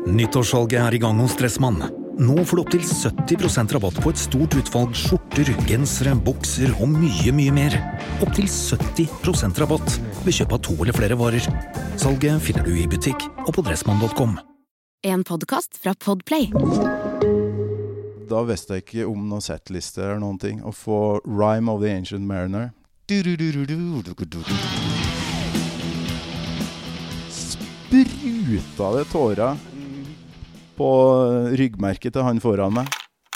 Nyttårssalget I gang hos Dressmann. Nå får du opp til 70% rabatt på et stort utvalg skjorter, gensere, bukser og mye mer. Opp til 70% rabatt ved kjøp av 2 eller flere varer. Salget finner du I butikk og på dressmann.com. En podcast fra Podplay. Da visste jeg ikke om noen setlister eller noen ting. Å få Rime of the Ancient Mariner. Spruta det tårer på ryggmerket til han foran meg.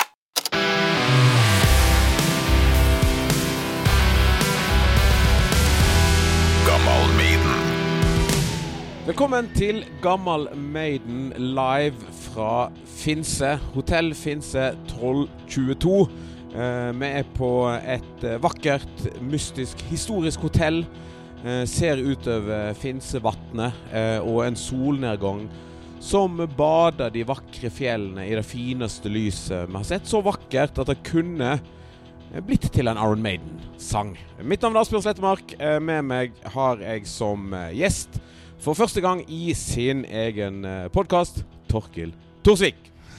Gammal Maiden. Velkommen til Gammal Maiden live fra Finse, Hotell Finse 1222. Vi på et vakkert, mystisk, historisk hotell. Ser utover Finsevatnet og en solnedgang som bader de vakre fjellene I det fineste lyset vi har sett. Så vakkert at det kunne blitt til en Iron Maiden-sang. Mitt navn Asbjørn Slettemark. Med meg har jeg som gjest for første gang I sin egen podcast, Torkil Thorsvik.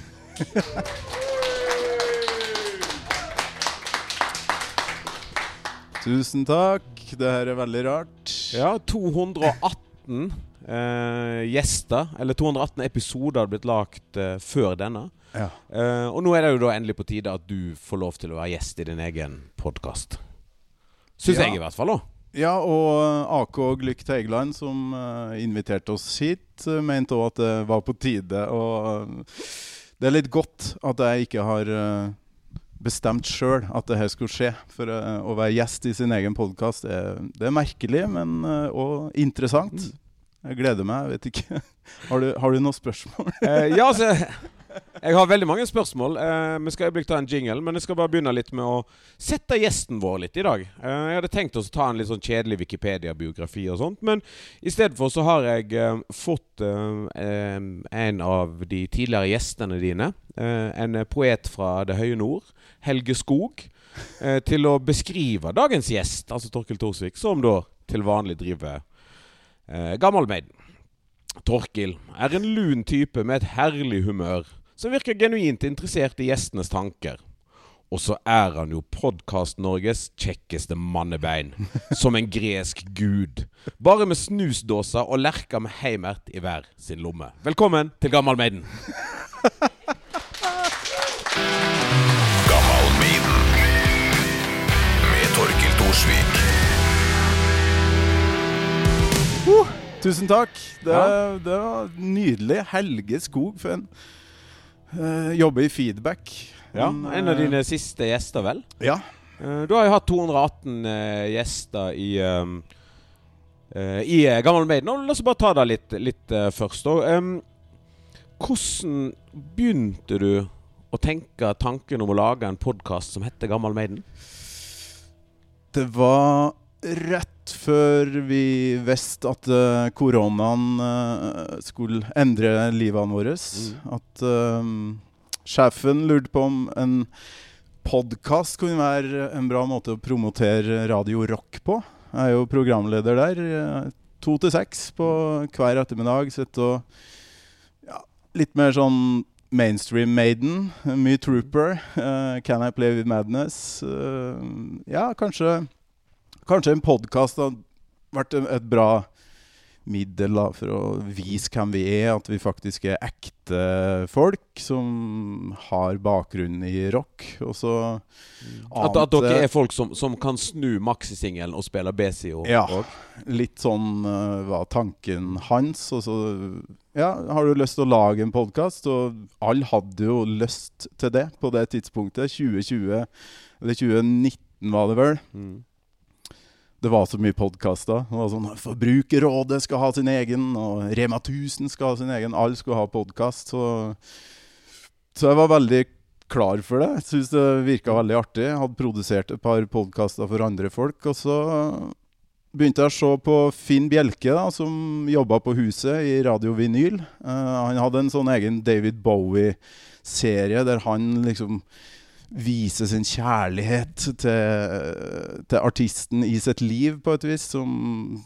Tusen takk. Det her veldig rart. Ja, 218 gjester, eller 218 episoder har blitt lagt før denne. Ja. Og nå det jo da endelig på tide at du får lov til å være gjest I din egen podcast. Synes jeg I hvert fall da. Ja, og AK Glykk Teigland som inviterte oss hit, mente også at det var på tide. Og det litt godt at jeg ikke har bestemt selv at det her skulle skje. For å være gjest I sin egen podcast, det merkelig, men også interessant. Jeg gleder meg, jeg vet ikke. Har du noen spørsmål? Ja, altså, jeg har veldig mange spørsmål. Vi skal øyeblikk ta en jingle, men jeg skal bare begynne litt med å sette gjesten vår litt I dag. Jeg hadde tenkt oss å ta en litt sånn kjedelig Wikipedia-biografi og sånt, men I stedet for så har jeg fått en av de tidligere gjestene dine, en poet fra det høye nord, Helge Skog, til å beskrive dagens gjest, altså Torkil Thorsvik, som da til vanlig driver Gammal Maiden. Torkil en lun type med et herlig humør, som virker genuint interessert I gjestenes tanker. Og så han jo podcast Norges kjekkeste mannebein, som en gresk gud. Bare med snusdåser og lerker med heimert I hver sin lomme. Velkommen til Gammal Maiden. Gammal Maiden. Med Torkil Thorsvik. Tusen takk. Det var nydelig. Helge Skog for en jobber I feedback. Ja, en av dine siste gjester vel? Ja. Du har jo hatt 218 gjester I Gammal Maiden. Og la oss bare ta det litt først. Hvordan begynte du å tenke tanken om å lage en podcast som heter Gammal Maiden? Det var rett før vi visste at koronaen skulle endre livene våre. At sjefen lurte på om en podcast kunne være en bra måte å promotere Radio Rock på. Jeg jo programleder der 2 til 6 på hver ettermiddag. Sitter og litt mer sånn mainstream Maiden, mye Trooper, Can I Play With Madness. Kanskje en podcast har vært et bra middel da, for å vise hvem vi at vi faktisk ekte folk som har bakgrunn I rock. Og så at dere folk som kan snu maxi-singelen og spille B-siden. Ja, litt sånn var tanken hans. Og så, har du lyst til å lage en podcast? Og alle hadde jo lyst til det på det tidspunktet. 2020, eller 2019 var det vel. Det var så mye podcaster. Det var sånn, Forbrukerrådet skal ha sin egen, og Rema 1000 skal ha sin egen. Alle skulle ha podcast. Så jeg var veldig klar for det. Jeg synes det virket veldig artig. Jeg hadde produsert et par podcaster for andre folk. Og så begynte jeg å se på Finn Bjelke, da, som jobbet på huset I Radio Vinyl. Han hadde en sånn egen David Bowie-serie, der han liksom vise sin kjærlighet til artisten I sitt liv på et vis, som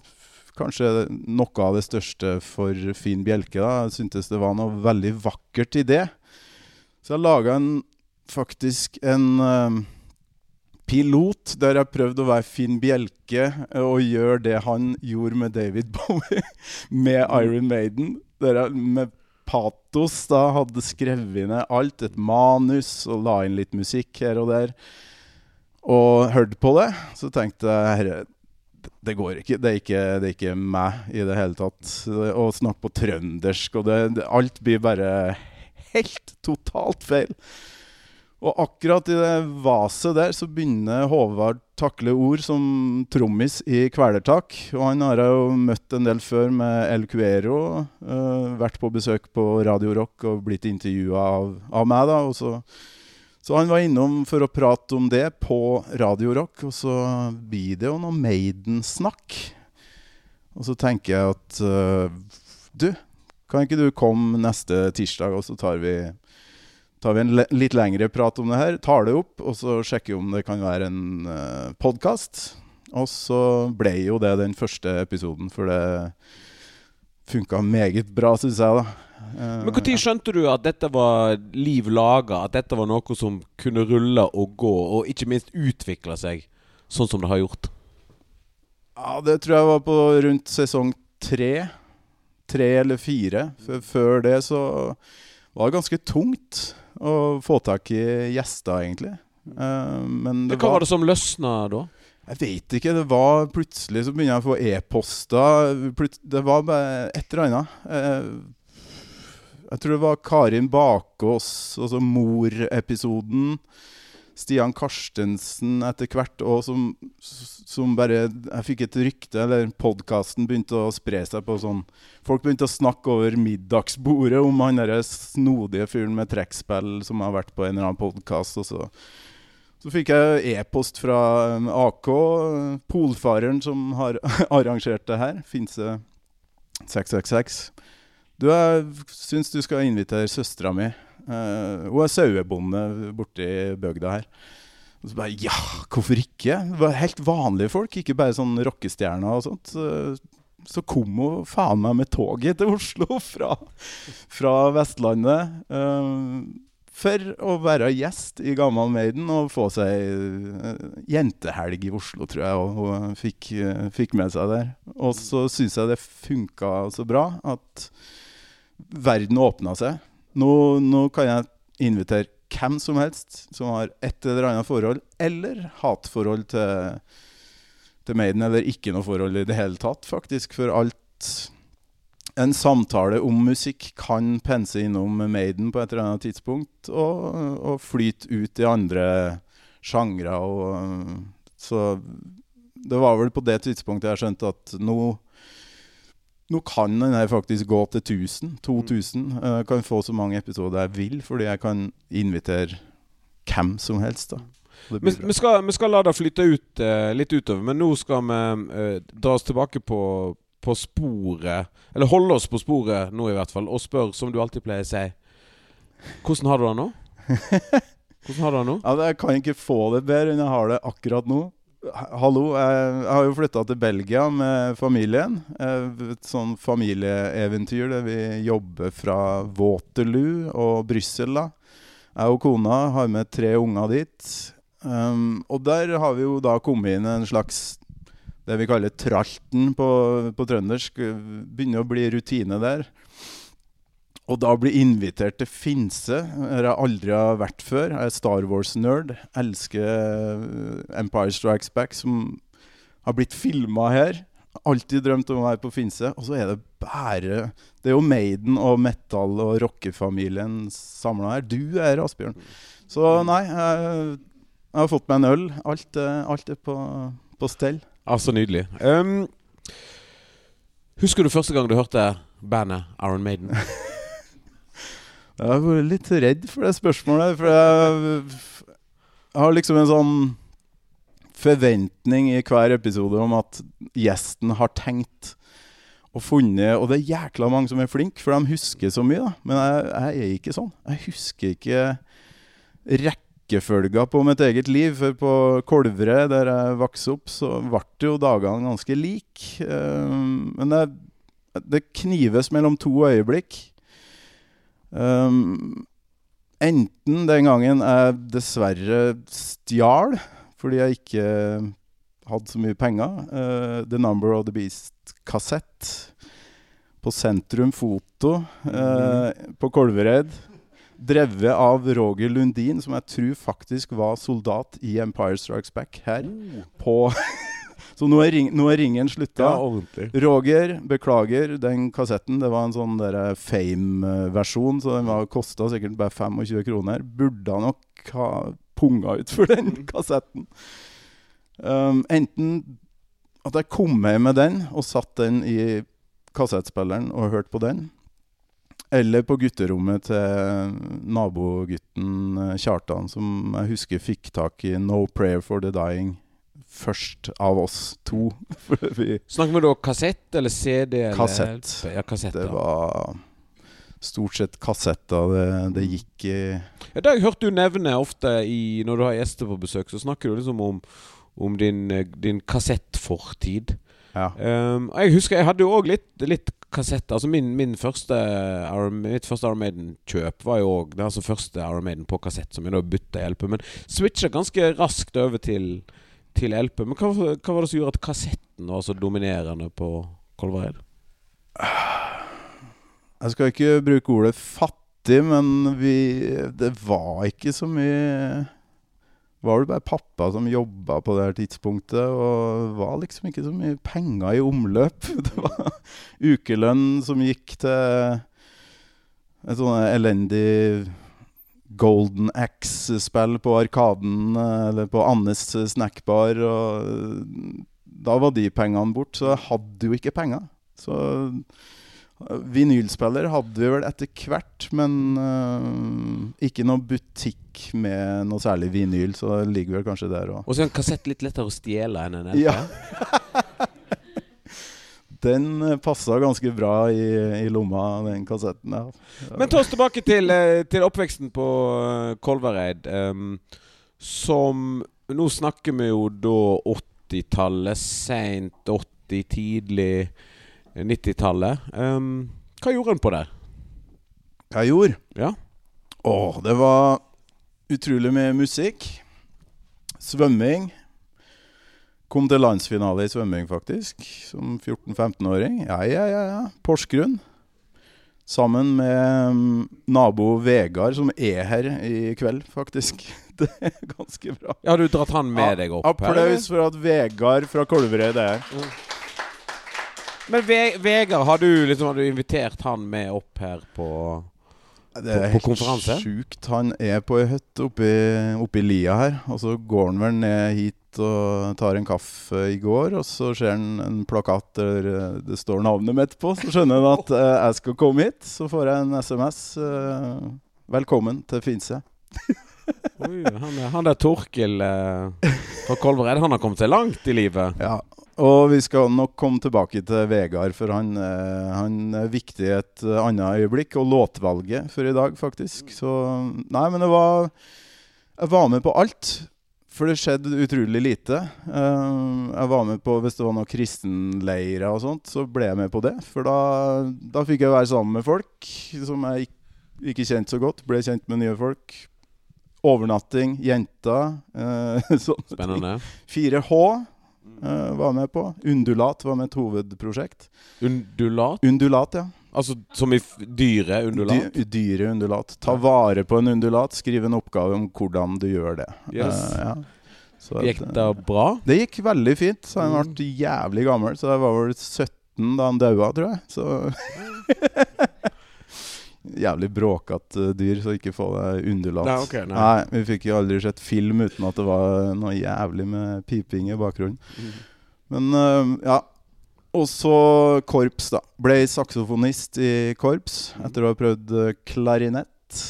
kanskje noe av det største for Finn Bjelke da. Jeg syntes det var noe veldig vakkert i det. Så jeg laget faktisk en pilot der jeg prøvde å være Finn Bjelke og gjøre det han gjorde med David Bowie med Iron Maiden. Der jeg med patos da hadde skrevet ned alt, et manus og la inn litt musikk her og der. Og hørte på det, så tenkte jeg, det går ikke, det er ikke meg i det hele tatt. Å snakke på trøndersk, og alt blir bare helt totalt feil. Og akkurat i det vaset der, så begynner Håvard takle ord som trommis i Kvelertak. Og han har jeg jo møtt en del før med El Cuero, vært på besøk på Radio Rock og blitt intervjuet av meg da, og så han var innom for å prate om det på Radio Rock, og så blir det jo noe Maiden-snakk. Og så tenker jeg at, kan ikke du komme neste tirsdag, og så tar vi en litt lengre prat om det her, tar det opp, og så sjekker vi om det kan være en podcast. Og så ble jo det den første episoden, for det funket meget bra, synes jeg da. Men hvor tid skjønte du at dette var liv laget, at dette var noe som kunne rulle og gå, og ikke minst utvikle seg sånn som det har gjort? Ja, det tror jeg var på rundt sesong 3 eller 4. Før det så var det ganske tungt å få tak i gjester egentlig. Men hva var det som løsnet da? Jeg vet ikke, det var plutselig så begynner jeg å få e-poster. Det var bare et eller annet. Jeg tror det var Karin Bakås, altså mor-episoden, Stian Karstensen etter hvert, og som bare, jeg fikk et rykte, eller podcasten begynte å spre seg på sånn, folk begynte å snakke over middagsbordet om han der snodige fyren med trekkspill som har vært på en eller annen podcast, og så fikk jeg e-post fra AK, Polfareren som har arrangert det her, Finse 666. Jeg synes du skal invitere søstera mi. Hun sauebonde borte i bøgda her. Og så bare, ja, hvorfor ikke? Det var helt vanlige folk, ikke bare sånn rockestjerner og sånt. Så kom hun faen meg med toget til Oslo fra Vestlandet. For å være gjest i Gammal Maiden og få seg jentehelg i Oslo, tror jeg, og hun fikk med seg der. Og så synes jeg det funket så bra at verden åpnet seg. Nå kan jeg invitere hvem som helst som har et eller annet forhold, eller hatforhold til Maiden, eller ikke noe forhold i det hele tatt, faktisk. For en samtale om musikk kan pense innom Maiden på et eller annet tidspunkt, og flyte ut i andre sjangre. Så det var vel på det tidspunktet jeg skjønte at nå kan den her faktisk gå til 2000. Jeg kan få så mange episoder jeg vil, fordi jeg kan invitere hvem som helst da. Vi skal la det flytte ut litt utover, men nå skal vi dra oss tilbake på sporet, eller holde oss på sporet nå i hvert fall, og spørre, som du alltid pleier å si, hvordan har du det nå? Hvordan har du det nå? Ja, jeg kan ikke få det bedre enn jeg har det akkurat nå. Hallo, jeg har jo flyttet til Belgia med familien. Et sånn familieeventyr der vi jobber fra Waterloo og Brussel da. Jeg og kona har med 3 unger dit. Og der har vi jo da kommet inn en slags, det vi kaller tralten på trøndersk. Begynner å bli rutine der. Og da bli invitert til Finse, jeg har aldri vært før. Jeg er Star Wars-nerd, elsker Empire Strikes Back, som har blitt filmet her. Alltid drømt om å være på Finse. Og så er det bare, det er jo Maiden og metal og rockefamilien samlet her. Du er Asbjørn. Så nei, jeg har fått meg en øl. Alt er på stell. Altså nydelig. Husker du første gang du hørte bandet Iron Maiden? Jeg var litt redd for det spørsmålet, for jeg har liksom en sånn forventning i hver episode om at gjesten har tenkt og funnet, og det er jækla mange som er flink, for de husker så mye da, men jeg er ikke sånn. Jeg husker ikke rekkefølga på mitt eget liv. For på Kolvre, der jeg vokste opp, så ble det jo dagene ganske lik. Men det knives mellom to øyeblikk. Enten den gangen jeg dessverre stjal, fordi jeg ikke hadde så mye penger. The Number of the Beast-kassett på Sentrum Foto på Kolvereid. Drevet av Roger Lundin, som jeg tror faktisk var soldat i Empire Strikes Back her. Så nå er ringen sluttet. Ja, ordentlig. Roger, beklager, den kassetten, det var en sånn der Fame-versjon, så den kostet sikkert bare 25 kroner. Burde han nok ha punga ut for den kassetten. Enten at jeg kom med den, og satt den i kassettspilleren og hørte på den, eller på gutterommet til nabogutten Kjartan, som jeg husker fikk tak i No Prayer for the Dying først av oss to. Snakker vi da kassett eller CD? Kassett. Ja, kassett. Det var stort sett kassetter det gikk i. Ja, det har jeg hørt du nevne ofte når du har gjester på besøk, så snakker du liksom om din kassettfortid. Ja. Jeg husker, jeg hadde jo også litt kassetter. Altså mitt første Iron Maiden-kjøp var jo også altså første Iron Maiden på kassett, som jeg da bytta i LP, men switchet ganske raskt over til LP. Men hva var det som gjorde at kassetten var så dominerende på Kolvereid? Jeg skal ikke bruke ordet fattig, men det var ikke så mye. Var det bare pappa som jobbet på det her tidspunktet, og var liksom ikke så mye penger i omløp. Det var ukelønn som gikk til et sånn elendig Golden Axe-spill på Arkaden, eller på Annes snackbar, og da var de pengene bort, så jeg hadde jo ikke penger. Så vinylspiller hadde vi vel etter hvert, men ikke noe butikk med noe særlig vinyl, så det ligger vel kanskje der også. Og så er en kassett litt lettere å stjele enn en LP. Ja. Den passet ganske bra i lomma, den kassetten. Ja. Men ta oss tilbake til oppveksten på Kolvereid, som nå snakker vi jo da 80-tallet, sent 80, tidlig 90-tallet. Hva gjorde han på der? Hva jeg gjorde? Ja. Det var utrolig mye musikk. Svømming. Kom til landsfinale i svømming faktisk, som 14-15-åring. Ja. Porsgrunn. Sammen med nabo Vegard, som her i kveld faktisk. Det er ganske bra. Ja, har du dratt han med deg opp her? Applaus for at Vegard fra Kolvereid er her. Men Vegard, har du invitert han med opp her på konferanse? Det er helt sjukt. Han er på en hytte oppi lia her, og så går han vel ned hit og tar en kaffe i går, og så ser han en plakat der det står navnet mitt på, så skjønner han at jeg skal komme hit. Så får jeg en SMS. Velkommen til Finse. Oi, han der Torkel fra Kolvereid, han har kommet seg langt i livet. Ja. Og vi skal nok komme tilbake til Vegard, for han er viktig i et annet øyeblikk, og låtvalget for i dag, faktisk. Så, nei, men jeg var med på alt, for det skjedde utrolig lite. Jeg var med på, hvis det var noen kristenleirer og sånt, så ble jeg med på det. For da fikk jeg være sammen med folk som jeg ikke kjente så godt, ble kjent med nye folk. Overnatting, jenter, sånne Spennende. ting. 4H. Var med på. Undulat var med et hovedprosjekt. Undulat? Undulat, ja. Altså som i dyre undulat? Dyre undulat. Ta vare på en undulat, skriv en oppgave om hvordan du gjør det. Yes. Ja. Så gikk det bra? Det gikk veldig fint. Så han ble jævlig gammel, så jeg var vel 17 da han døde, tror jeg. Så jævlig bråkat dyr, så ikke få det undulat. Nei, vi fikk jo aldri sett film uten at det var noe jævlig med piping i bakgrunnen. Men ja. Og så korps da. Ble saksofonist i korps etter å ha prøvd klarinett,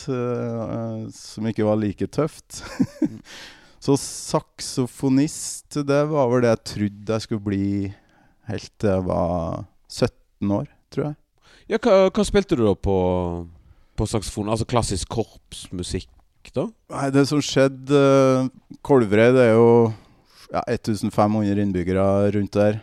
som ikke var like tøft. Så saksofonist, det var vel det jeg trodde jeg skulle bli helt til jeg var 17 år, tror jeg. Ja, hva spilte du da på saksofon? Altså klassisk korpsmusikk? da? Nei, det som skjedde Kolvereid jo 1500 innbyggere rundt der.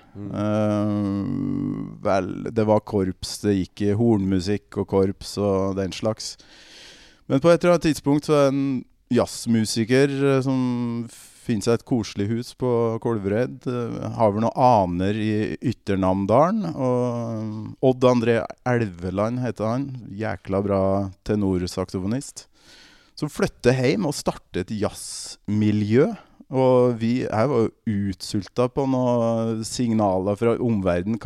Vel, det var korps, det gikk i hornmusikk og korps og den slags. Men på et eller annet tidspunkt så en jazzmusiker som finner seg et koselig hus på Kolvereid, har vel noen aner i Ytternamdalen, og Odd André Elveland heter han, jækla bra tenorsaksofonist, som flytter hjem og starter et jazzmiljø. Og jeg var jo utsultet på noen signaler fra omverdenen,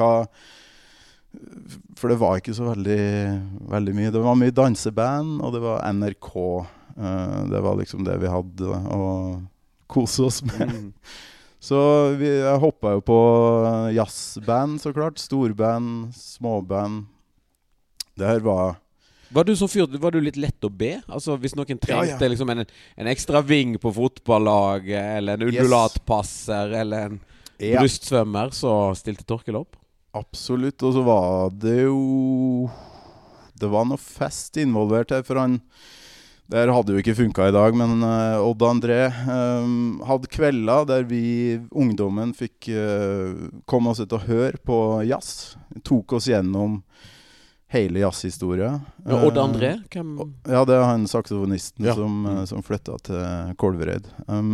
for det var ikke så veldig mye. Det var mye danseband, og det var NRK. Det var liksom det vi hadde å kose oss med. Så jeg hoppet jo på jazzband, så klart. Storband, småband. Det her var... Var du litt lett å be? Altså hvis noen trengte liksom en ekstra ving på fotballaget, eller en undulatpasser, eller en brystsvømmer, så stilte Torkel opp? Absolutt, og så var det jo... Det var noe fest involvert her, for han... Det her hadde jo ikke funket i dag, men Odd André hadde kvelder der vi, ungdommen, fikk komme oss ut og høre på jazz. Tok oss gjennom hele jazzhistorie. Odd André? Ja, det han saksofonisten som flyttet til Kolvereid.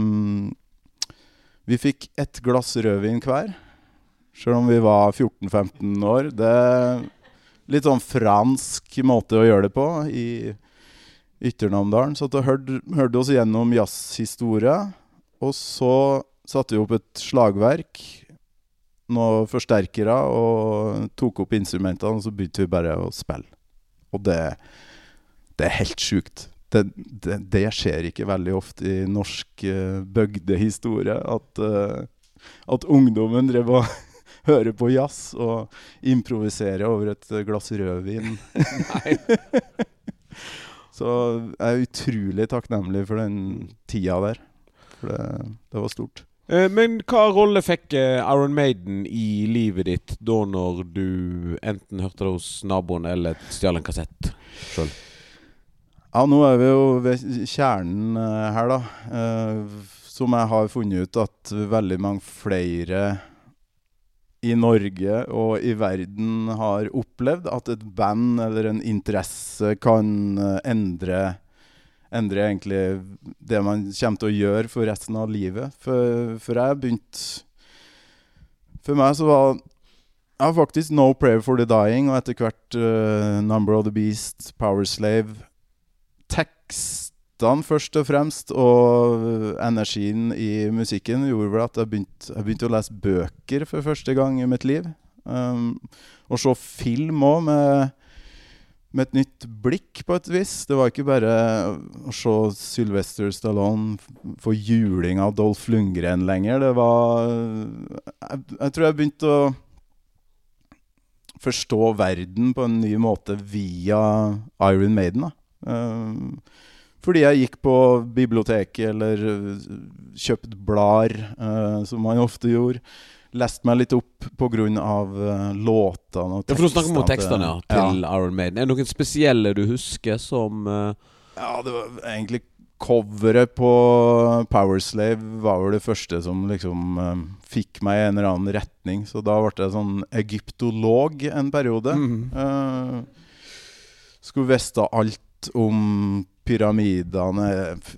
Vi fikk et glass rødvin hver, selv om vi var 14-15 år. Det litt sånn fransk måte å gjøre det på i Ytternamdalen. Så da hørte oss gjennom jazzhistorie, og så satte vi opp et slagverk, noen forsterkere, og tok opp instrumentene, og så begynte vi bare å spille. Og det helt sykt. Det skjer ikke veldig ofte i norsk bygdehistorie, at ungdommen drev og hører på jazz og improviserer over et glass rødvin. Nei. Så jeg utrolig takknemlig for den tida der. For det var stort. Men hva rolle fikk Iron Maiden i livet ditt da når du enten hørte det hos naboen eller stjal en kassett selv? Ja, nå vi jo ved kjernen her da. Som jeg har funnet ut at veldig mange flere i Norge og i verden har opplevd at et band eller en interesse kan endre egentlig det man kommer til å gjøre for resten av livet. For jeg begynte... For meg så var faktisk No Prayer for the Dying, og etter hvert Number of the Beast, Power Slave, tekstene først og fremst, og energien i musikken gjorde vel at jeg begynte å lese bøker for første gang i mitt liv. Og så film også med et nytt blikk på et vis. Det var ikke bare å se Sylvester Stallone få juling av Dolph Lundgren lenger. Det var... Jeg tror jeg begynte å forstå verden på en ny måte via Iron Maiden, da. Fordi jeg gikk på biblioteket eller kjøpt blar, som man ofte gjorde. Lest meg litt opp på grunn av låtene og tekstene. Ja, for du snakker om tekstene til Iron Maiden. Er det noen spesielle du husker som... Ja, det var egentlig coveret på Power Slave var vel det første som liksom fikk meg i en eller annen retning. Så da ble det sånn egyptolog en periode. Skulle vite alt om pyramidene,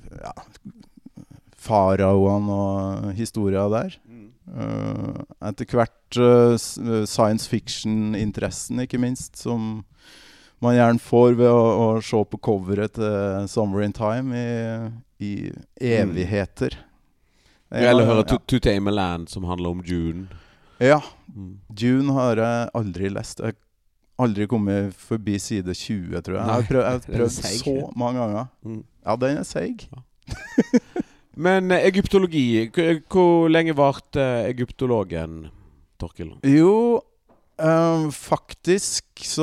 faraoene og historier der. Etter hvert science fiction-interessen, ikke minst, som man gjerne får ved å se på coveret til Summer in Time i evigheter. Eller høre To Tame a Land, som handler om Dune. Ja, Dune har jeg aldri lest. Jeg har aldri kommet forbi side 20, tror jeg. Jeg har prøvd så mange ganger. Ja, den seig. Ja. Men egyptologi, hvor lenge varte egyptologen, Torkel? Jo, faktisk så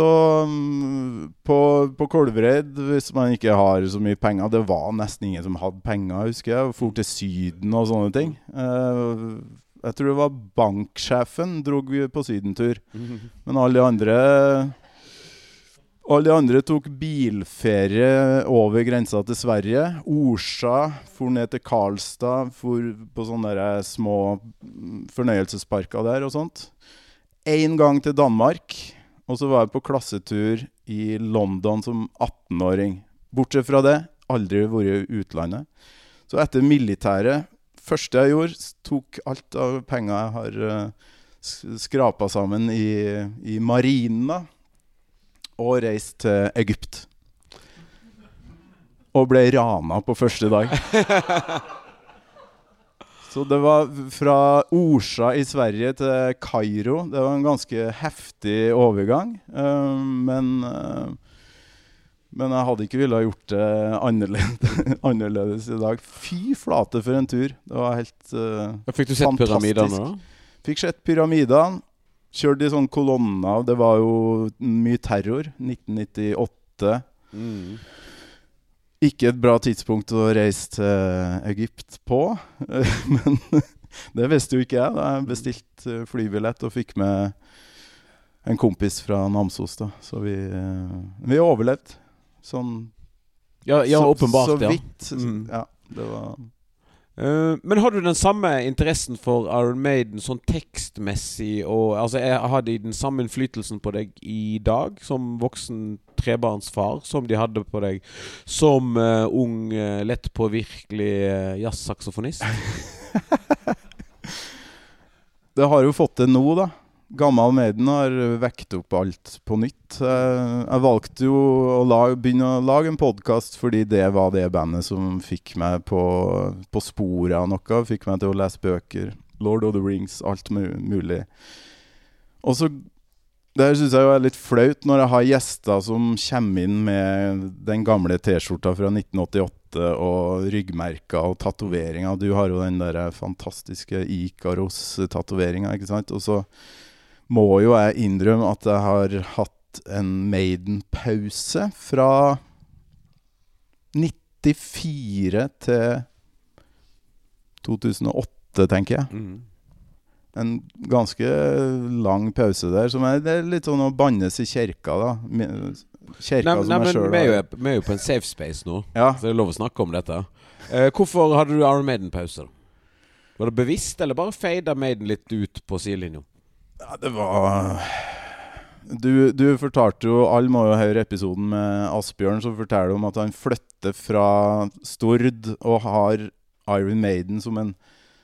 på Kolvereid, hvis man ikke har så mye penger, det var nesten ingen som hadde penger, husker jeg, for til Syden og sånne ting. Jeg tror det var banksjefen drog på sydentur, men alle de andre Alle de andre tok bilferie over grensa til Sverige. Orsa, for ned til Karlstad, for på sånne der små fornøyelsesparker der og sånt. En gang til Danmark, og så var jeg på klassetur i London som 18-åring. Bortsett fra det, aldri vært i utlandet. Så etter militæret, første jeg gjorde, tok alt av penger jeg har skrapet sammen i marina, og reiste til Egypt. Og ble rana på første dag. Så det var fra Orsa i Sverige til Kairo. Det var en ganske heftig overgang. Men jeg hadde ikke ville ha gjort det annerledes i dag. Fy flate for en tur. Det var helt Fikk du sett pyramidene da? Fikk sett pyramidene. Kjørte i sånne kolonner. Det var jo mye terror. 1998. Ikke et bra tidspunkt å reise til Egypt på. Men det visste jo ikke jeg. Da jeg bestilte flybillett og fikk med en kompis fra Namsos. Da. Så vi overlevde. Sånn, ja, åpenbart, så vidt. Ja, det var... Men har du den samme interessen for Iron Maiden sånn tekstmessig og, altså, har de den samme innflytelsen på deg i dag som voksen trebarnsfar som de hadde på deg som ung, lett påvirkelig jazz-saksofonist? Det har jo fått det nå da. Gammel Maiden har vekt opp alt på nytt. Jeg valgte jo å begynne å lage en podcast fordi det var det bandet som fikk meg på sporet av noe. Fikk meg til å lese bøker, Lord of the Rings, alt mulig. Og så, det synes jeg jo er litt flaut når jeg har gjester som kommer inn med den gamle t-skjorta fra 1988 og ryggmerker og tatoveringer. Du har jo den der fantastiske Ikaros-tatoveringen, ikke sant? Og så må jo jeg innrømme at jeg har hatt en Maiden-pause fra 94 til 2008, tenker jeg. En ganske lang pause der, som det er litt sånn å bannes i kirka, da. Kirka som jeg selv har. Vi er jo på en safe space nå, ja. Så det er lov å snakke om dette. Hvorfor hadde du Iron Maiden-pause? Var det bevisst, eller bare feida Maiden litt ut på sidelinjen? Ja, det var... Du fortalte jo, alle må jo høre episoden med Asbjørn, som forteller om at han flytter fra Stord og har Iron Maiden som en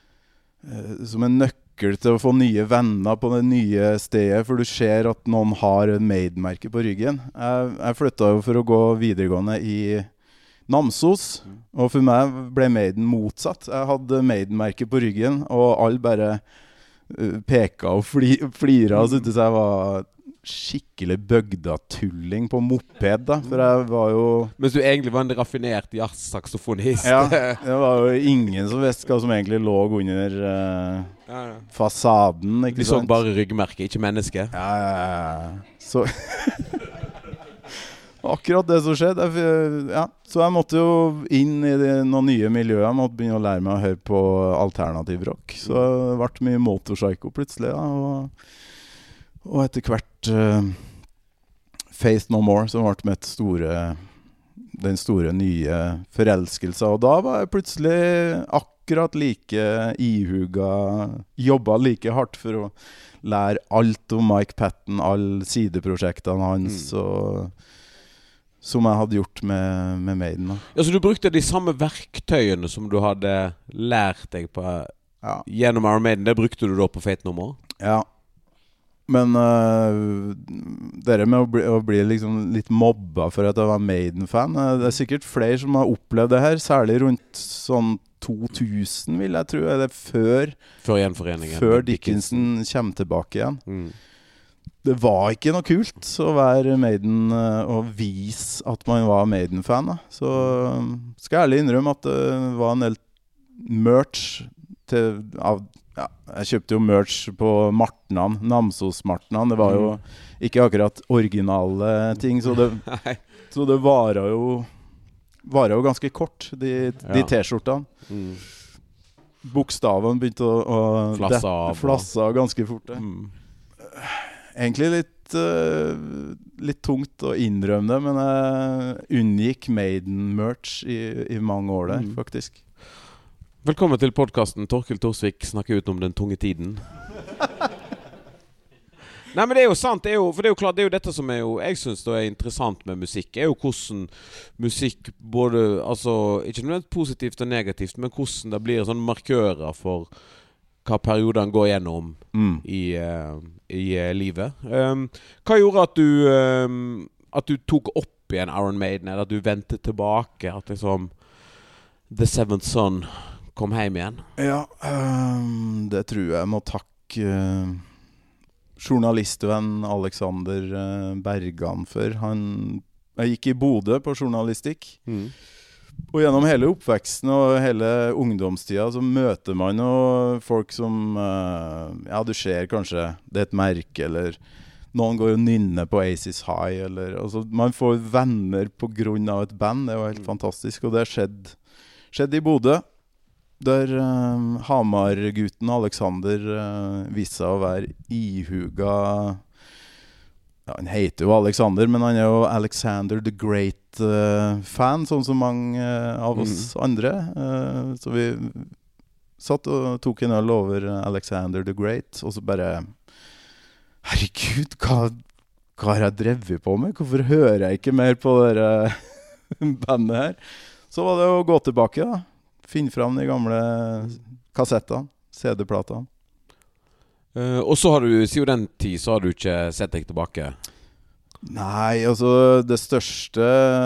nøkkel til å få nye venner på det nye stedet, for du ser at noen har Maiden-merke på ryggen. Jeg flyttet jo for å gå videregående i Namsos, og for meg ble Maiden motsatt. Jeg hadde Maiden-merke på ryggen, og alle bare peka og flira og syntes jeg var skikkelig bøgda-tulling på moped da, for jeg var jo... Mens du egentlig var en raffinert jazz-saksofonist. Ja, det var jo ingen som visste hva som egentlig lå under fasaden, ikke sant? De så bare ryggmerket, ikke menneske. Ja. Så... Akkurat det som skjedde. Ja. Så jeg måtte jo inn i noen nye miljøer. Jeg måtte begynne å lære meg å høre på alternativ rock. Så det ble mye Motorpsycho plutselig. Ja. Og etter hvert Faith No More, som ble den store nye forelskelsen. Og da var jeg plutselig akkurat like ihuga, jobbet like hardt for å lære alt om Mike Patton, alle sideprosjektene hans og... som jeg hadde gjort med Maiden. Ja, så du brukte de samme verktøyene som du hadde lært deg på gjennom Iron Maiden, det brukte du da på Faith No More? Ja. Men det med å bli liksom litt mobba for at jeg var Maiden-fan, det er sikkert flere som har opplevd det her, særlig rundt sånn 2000, vil jeg tro, eller før gjenforeningen. Før Dickinson kommer tilbake igjen. Det var ikke noe kult å være Maiden og vise at man var Maiden-fan. Da. Så skal jeg ærlig innrømme at det var en del merch jeg kjøpte jo merch på Martnan, Namsos-Martnan. Det var jo ikke akkurat originale ting, så det varer jo ganske kort, de t-skjortene. Bokstavene begynte å flasse ganske fort. Egentlig litt litt tungt å innrømme det, men jeg unngikk Maiden-merch i mange år der, faktisk. Velkommen til podcasten Torkel Torsvik snakker ut om den tunge tiden. Nei, men det jo sant, for det jo klart, det jo dette som jeg synes det interessant med musikk, jo hvordan musikk både, altså, ikke nødvendig positivt og negativt, men hvordan det blir sånne markører for hva perioden går gjennom i livet. Hva gjorde at du tok opp igjen Iron Maiden, eller at du ventet tilbake, at liksom The Seventh Son kom hjem igjen? Ja, det tror jeg må takke journalistvenn Alexander Bergan for. Jeg gikk i Bodø på journalistikk. Og gjennom hele oppveksten og hele ungdomstida så møter man jo folk som ja, du ser kanskje det et merke, eller noen går og nynner på Aces High, eller altså, man får venner på grunn av et band. Det var helt fantastisk, og det skjedde i Bodø, der Hamar-gutten Alexander viste seg å være ihuga. Ja, han heter jo Alexander, men han jo Alexander the Great-fan, sånn som mange av oss andre. Så vi satt og tok en øl over Alexander the Great, og så bare, herregud, hva har jeg drevet på med? Hvorfor hører jeg ikke mer på det bandet her? Så var det å gå tilbake da. Finne fram de gamle kassettene, CD-platene. Og så har du, siden den tid, så har du ikke sett deg tilbake? Nei, altså det største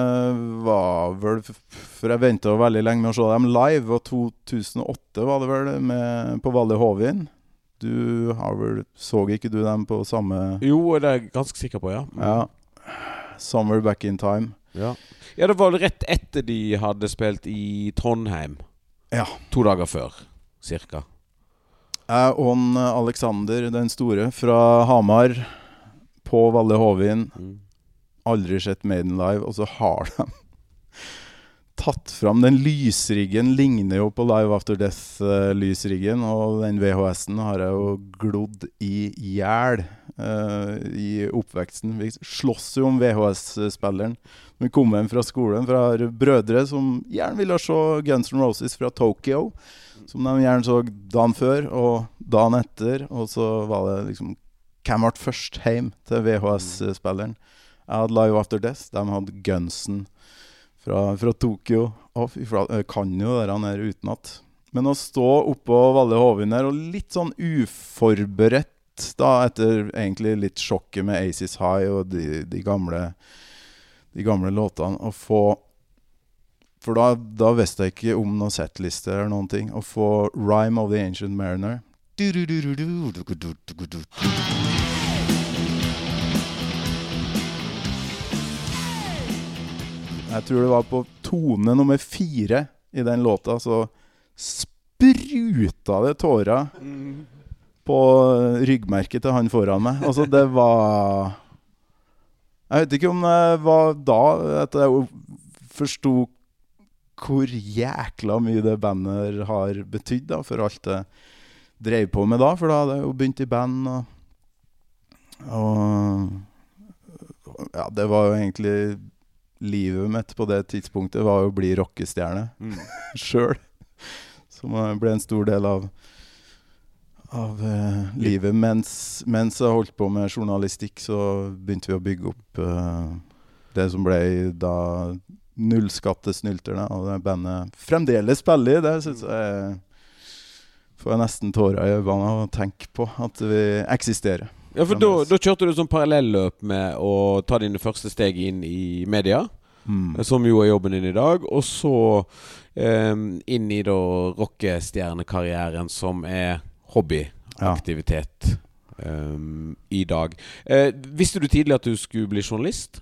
var vel, for jeg ventet veldig lenge med å se dem live, og 2008 var det vel på Valle Hovin. Du har vel, så ikke du dem på samme... Jo, det er jeg ganske sikker på, ja. Ja, Summer Back in Time. Ja, det var rett etter de hadde spilt i Trondheim. Ja. 2 dager før, cirka. Jeg og Alexander den store fra Hamar på Valle Hovin, aldri sett Maiden live, og så har de tatt fram den lysriggen, ligner jo på Live After Death-lysriggen, og den VHS-en har jeg jo glodd i hjel i oppveksten. Vi slåss jo om VHS-spilleren. Vi kom hjem fra skolen, fra brødre som gjerne ville se Guns N' Roses fra Tokyo, som de gjerne så dagen før og dagen etter, og så var det liksom hvem ble først hjem til VHS-spilleren. Jeg hadde Live After Death, de hadde Gunsen fra Tokyo. Jeg kan jo det han utenat. Men å stå oppå Valle Hovin her, og litt sånn uforberedt da, etter egentlig litt sjokket med Aces High og de gamle låtene, å få, for da visste jeg ikke om noen settliste eller noen ting, å få Rime of the Ancient Mariner. Jeg tror det var på tone nummer 4 i den låta, så spruta det tårer på ryggmerket til han foran meg. Altså det var... Jeg vet ikke om det var da at jeg forstod hvor jækla mye det bandet har betydd da, for alt det drev på med da, for da hadde jeg jo begynt i band, og ja, det var jo egentlig livet mitt på det tidspunktet var jo å bli rockestjerne selv, som ble en stor del av livet. Mens jeg holdt på med journalistikk, så begynte vi å bygge opp det som ble da Nullskattesnylterne, og det bandet fremdeles spiller i. Det synes jeg får jeg nesten tårer i øynene av å tenke på at vi eksisterer. Ja, for da kjørte du sånn parallelløp med å ta dine første steg inn i media, som jo er jobben din i dag, og så inn i da rockestjernekarrieren, som er hobbyaktivitet i dag. Visste du tidlig at du skulle bli journalist?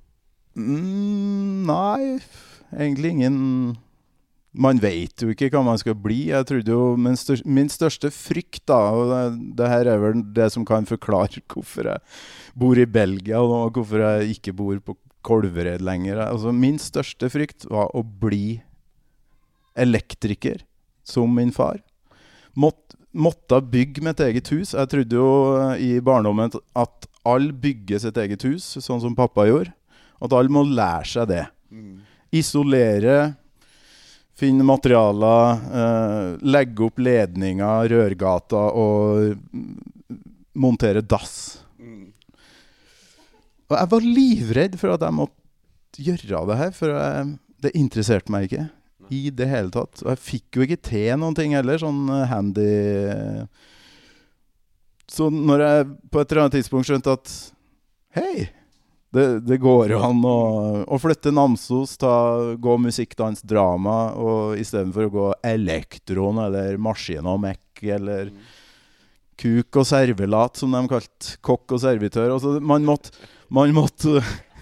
Nei, egentlig ingen. Man vet jo ikke hva man skal bli. Jeg trodde jo min største frykt da, og det her er vel det som kan forklare hvorfor jeg bor i Belgia, og hvorfor jeg ikke bor på Kolvered lenger. Altså, min største frykt var å bli elektriker, som min far. Måtte bygge mitt eget hus. Jeg trodde jo i barndommen at alle bygger sitt eget hus, sånn som pappa gjorde. At alle må lære seg det. Isolere, finne materialer, legge opp ledninger, rørgater og montere dass. Og jeg var livredd for at jeg måtte gjøre det her, for det interesserte meg ikke i det hele tatt. Og jeg fikk jo ikke til noen ting heller, sånn handy. Så når jeg på et eller annet tidspunkt skjønte at hei, det går jo an å flytte Namsos, gå musikk, dans, drama, og i stedet for å gå elektron, eller maskin og mekk, eller kuk og servelat, som de kalte kokk og servitør. Altså, man måtte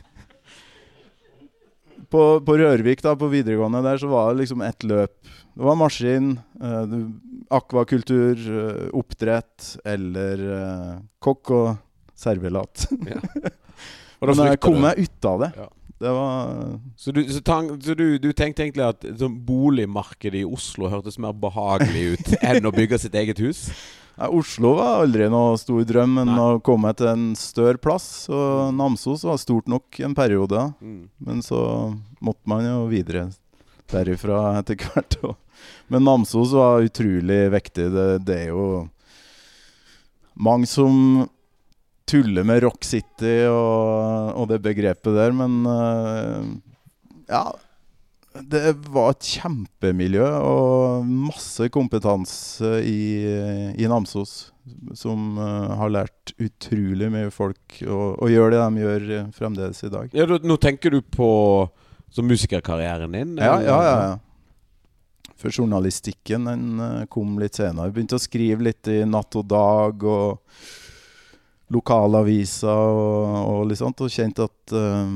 på Rørvik, da, på videregående der, så var det liksom et løp. Det var maskin, akvakultur, oppdrett, eller kokk og servelat. Ja. Men jeg kom meg ut av det. Ja. Det var... Så du tenkte egentlig at boligmarkedet i Oslo hørtes mer behagelig ut enn å bygge sitt eget hus? Ja, Oslo var aldri noe stor drøm, men å komme til en større plass. Og Namsos var stort nok en periode. Men så måtte man jo videre derifra etter hvert. Men Namsos var utrolig viktig. Det er jo mange som tuller med Rock City og det begrepet der, men ja, det var et kjempemiljø og masse kompetanse i Namsos som har lært utrolig mye folk og gjør det de gjør fremdeles i dag. Ja, nå tenker du på musikerkarrieren din? Ja. For journalistikken den kom litt senere. Jeg begynte å skrive litt i Natt og Dag og lokalaviser og litt sånt, og kjente at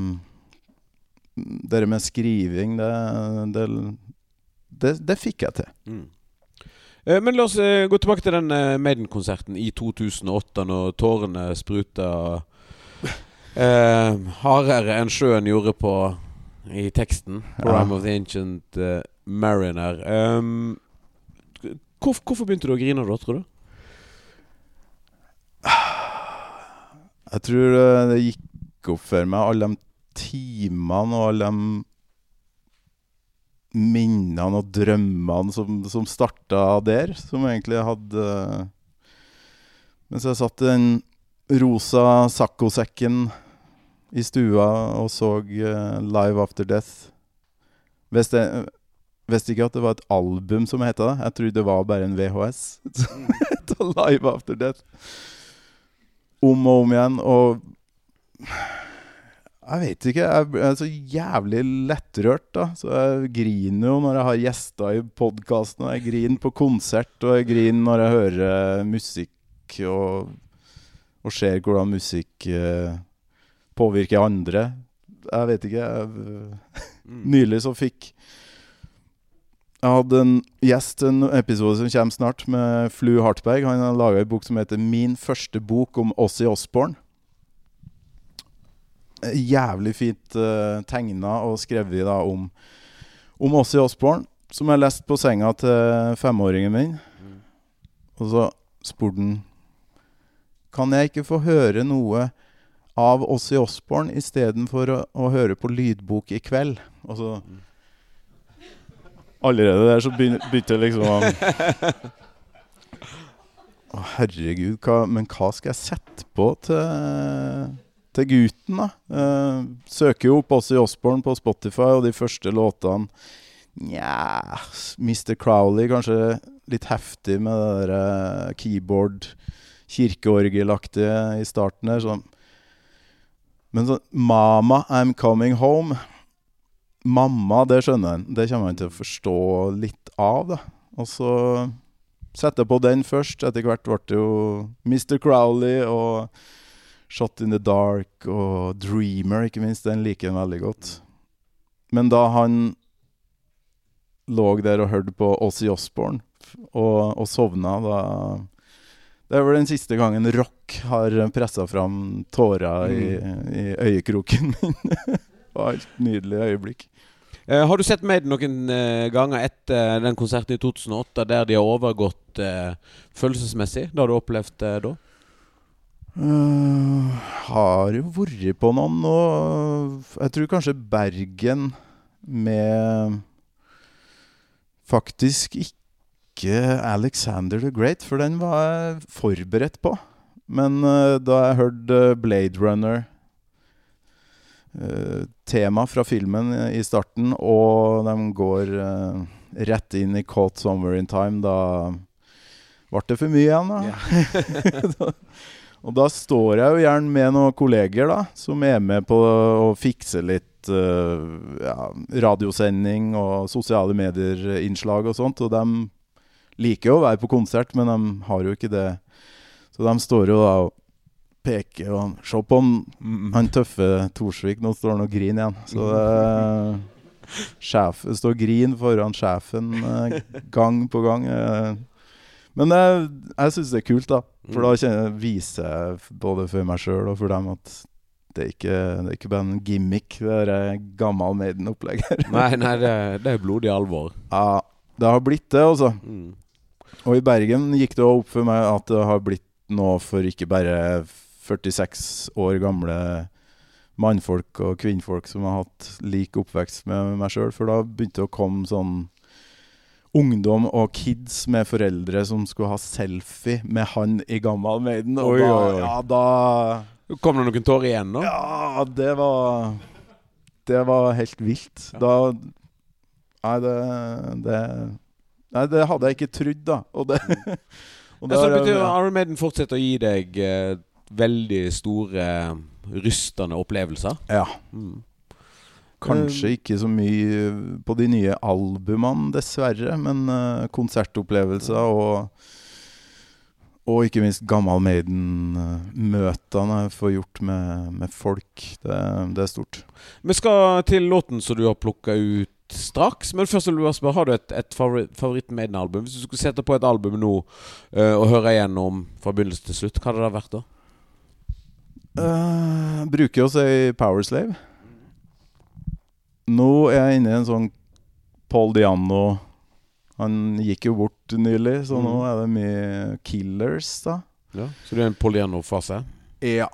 det med skriving, det fikk jeg til. Men la oss gå tilbake til den Maiden-konserten i 2008, når tårene spruta hardere enn sjøen gjorde i teksten, Rime of the Ancient Mariner. Hvorfor begynte du å grine da, tror du? Jeg tror det gikk opp for meg alle de timene og alle de minnene og drømmene som startet der, som egentlig hadde... Mens jeg satt i den rosa sakkosekken i stua og så Live After Death. Visste ikke at det var et album som heter det. Jeg trodde det var bare en VHS som heter Live After Death. Om og om igjen, og jeg vet ikke, jeg er så jævlig lettrørt da, så jeg griner jo når jeg har gjester i podcasten, og jeg griner på konsert, og jeg griner når jeg hører musikk, og ser hvordan musikk påvirker andre. Jeg vet ikke, nylig så fikk jeg hadde en gjest, en episode som kommer snart med Flu Hartberg. Han har laget en bok som heter Min første bok om Ozzy Osbourne. Jævlig fint tegnet og skrevet da om Ozzy Osbourne, som jeg leste på senga til 5-åringen min. Og så spurte han, kan jeg ikke få høre noe av Ozzy Osbourne i stedet for å høre på lydbok i kveld? Og så... Allerede der så begynte liksom herregud, men hva skal jeg sette på til gutten da? Søker jo opp Ozzy Osbourne på Spotify, og de første låtene, ja, Mr. Crowley, kanskje litt heftig med det der keyboard, kirkeorgelaktige i starten her, sånn. Men så, Mama, I'm Coming Home, Mamma, det skjønner han. Det kommer han til å forstå litt av, da. Og så setter jeg på den først. Etter hvert ble det jo Mr. Crowley og Shot in the Dark og Dreamer, ikke minst. Den liker han veldig godt. Men da han lå der og hørte på Ozzy Osbourne og sovna, da... Det er vel den siste gangen rock har presset fram tårer i øyekroken min. Det var et nydelig øyeblikk. Har du sett Maiden noen ganger etter den konserten i 2008 der de har overgått følelsesmessig? Det har du opplevd da? Har jo vært på noen, og jeg tror kanskje Bergen med faktisk ikke Alexander the Great, for den var jeg forberedt på. Men da jeg hørte Blade Runner, tema fra filmen i starten, og de går rett inn i Caught Somewhere in Time, da ble det for mye igjen da. Yeah. Og da står jeg jo gjerne med noen kolleger da, som med på å fikse litt radiosending og sosiale medier-innslag og sånt. Og de liker jo å være på konsert, men de har jo ikke det. Så de står jo da og peker og se på han tøffe Torsvik. Nå står han og griner igjen. Så sjefen står og griner foran sjefen gang på gang. Men jeg synes det kult da. For da viser jeg både for meg selv og for dem at det er ikke bare en gimmick, det er gammel Maiden-opplegg her. Nei, det er blodig alvor. Ja, det har blitt det altså. Og i Bergen gikk det opp for meg at det har blitt nå for ikke bare 46 år gamle mannfolk og kvinnfolk som har hatt lik oppvekst med meg selv, for da begynte det å komme sånn ungdom og kids med foreldre som skulle ha selfie med han i gammel Maiden. Og da kom det noen tårer igjen nå? Ja, det var helt vilt. Det hadde jeg ikke trodd da. Og det så betyr Iron Maiden fortsetter å gi deg veldig store, rystende opplevelser? Ja. Kanskje ikke så mye på de nye albumene, dessverre, men konsertopplevelser og ikke minst gammel Maiden-møtene jeg får gjort med folk. Det er stort. Vi skal til låten som du har plukket ut straks, men først vil jeg spørre, har du et favoritt-Maiden-album? Hvis du skulle sette på et album nå og høre igjennom fra begynnelse til slutt, hva hadde det vært da? Bruker å si Powerslave. Nå er jeg inne i en sånn Paul Di'Anno. Han gikk jo bort nylig, så nå er det mye Killers da. Ja, så det er en Paul Di'Anno-fase? Ja.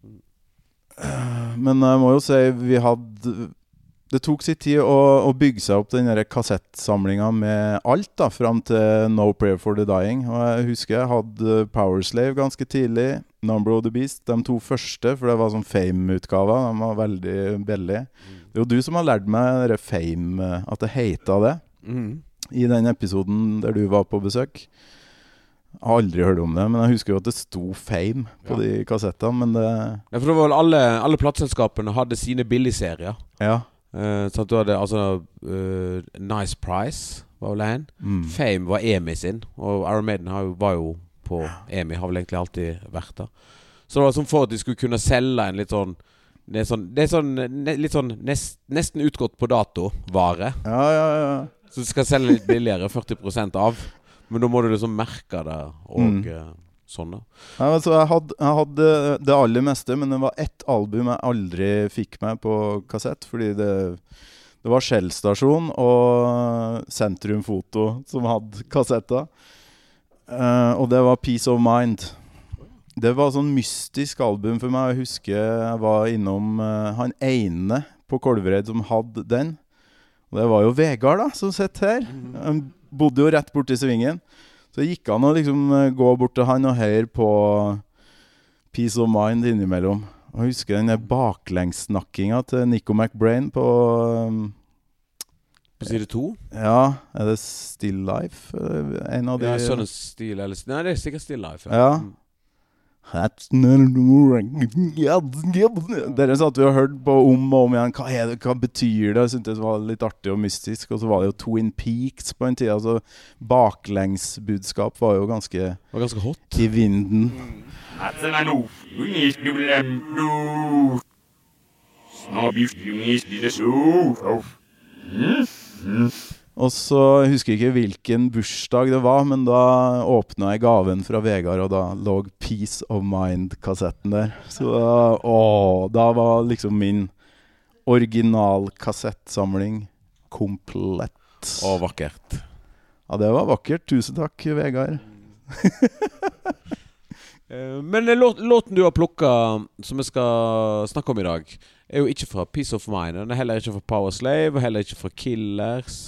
Men jeg må jo si det tok sin tid å bygge seg opp den der kassettsamlingen med alt da, frem til No Prayer for the Dying. Og jeg husker jeg hadde Powerslave ganske tidlig, Number of the Beast, de to første, for det var sånn Fame-utgaver, de var veldig billige. Det er jo du som har lært meg det Fame, at det heter det, i den episoden der du var på besøk. Jeg har aldri hørt om det, men jeg husker jo at det sto Fame på de kassettene, men det... Ja, for det var vel alle plattselskapene hadde sine billigserier. Ja. Så at du hadde, altså, Nice Price var vel en. Fame var EMI sin, og Iron Maiden var jo på EMI, har vel egentlig alltid vært der. Så det var sånn for at de skulle kunne selge en litt sånn litt sånn nesten utgått på dato vare. Ja. Så du skal selge litt billigere, 40% av. Men da må du liksom merke det og sånn da. Ja, altså, jeg hadde det aller meste, men det var ett album jeg aldri fikk meg på kassett, fordi det var Shell-stasjon og Sentrum Foto som hadde kassetter. Og det var Peace of Mind. Det var sånn mystisk album for meg. Jeg husker jeg var innom han ene på Kolvereid som hadde den. Og det var jo Vegard da, som sitter her. Han bodde jo rett bort i svingen. Så gikk han å liksom gå bort til han og høre på Peace of Mind innimellom. Og jeg husker den baklengssnakkingen til Nico McBrain på side 2? Ja, er det Still Life? En av de... Ja, sånn Still, eller... Nei, det er sikkert Still Life. Ja. Dere satt vi og hørte på om og om igjen. Hva betyr det? Jeg syntes det var litt artig og mystisk. Og så var det jo Twin Peaks på en tid. Altså, baklengsbudskap var jo ganske hot i vinden. Og så husker jeg ikke hvilken bursdag det var, men da åpnet jeg gaven fra Vegard, og da lå Peace of Mind-kassetten der. Så da var liksom min original-kassettsamling komplett. Og vakkert. Ja, det var vakkert. Tusen takk, Vegard. Men låten du har plukket, som vi skal snakke om i dag, jo ikke fra Peace of Mind. Den heller ikke fra Power Slave, og heller ikke fra Killers.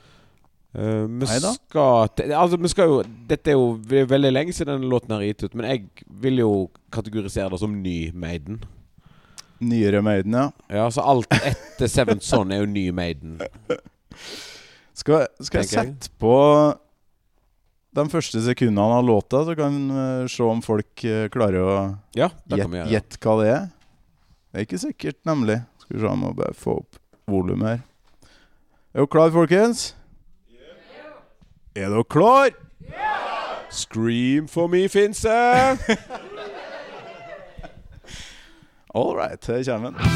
Vi skal jo dette jo veldig lenge siden denne låten har gitt ut, men jeg vil jo kategorisere det som ny Maiden. Nyere Maiden, ja. Ja, så alt etter Seventh Son jo ny Maiden. Skal jeg sette på de første sekundene av låta, så kan vi se om folk klarer å gjette hva det er. Det ikke sikkert, nemlig. Skal vi se om jeg bare få opp volum her. Er dere klar, folkens? Er dere klar? Scream for me, Finse! All right, her kommer den.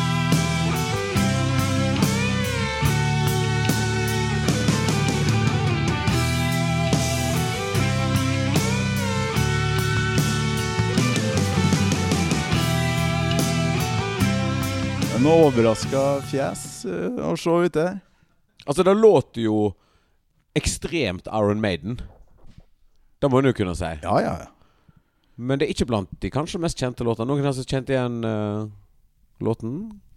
Noe overrasket fjes å se ut der. Altså, det låter jo ekstremt Iron Maiden. Det må du jo kunne si. Ja. Men det ikke blant de kanskje mest kjente låtene. Noen har så kjent igjen låten?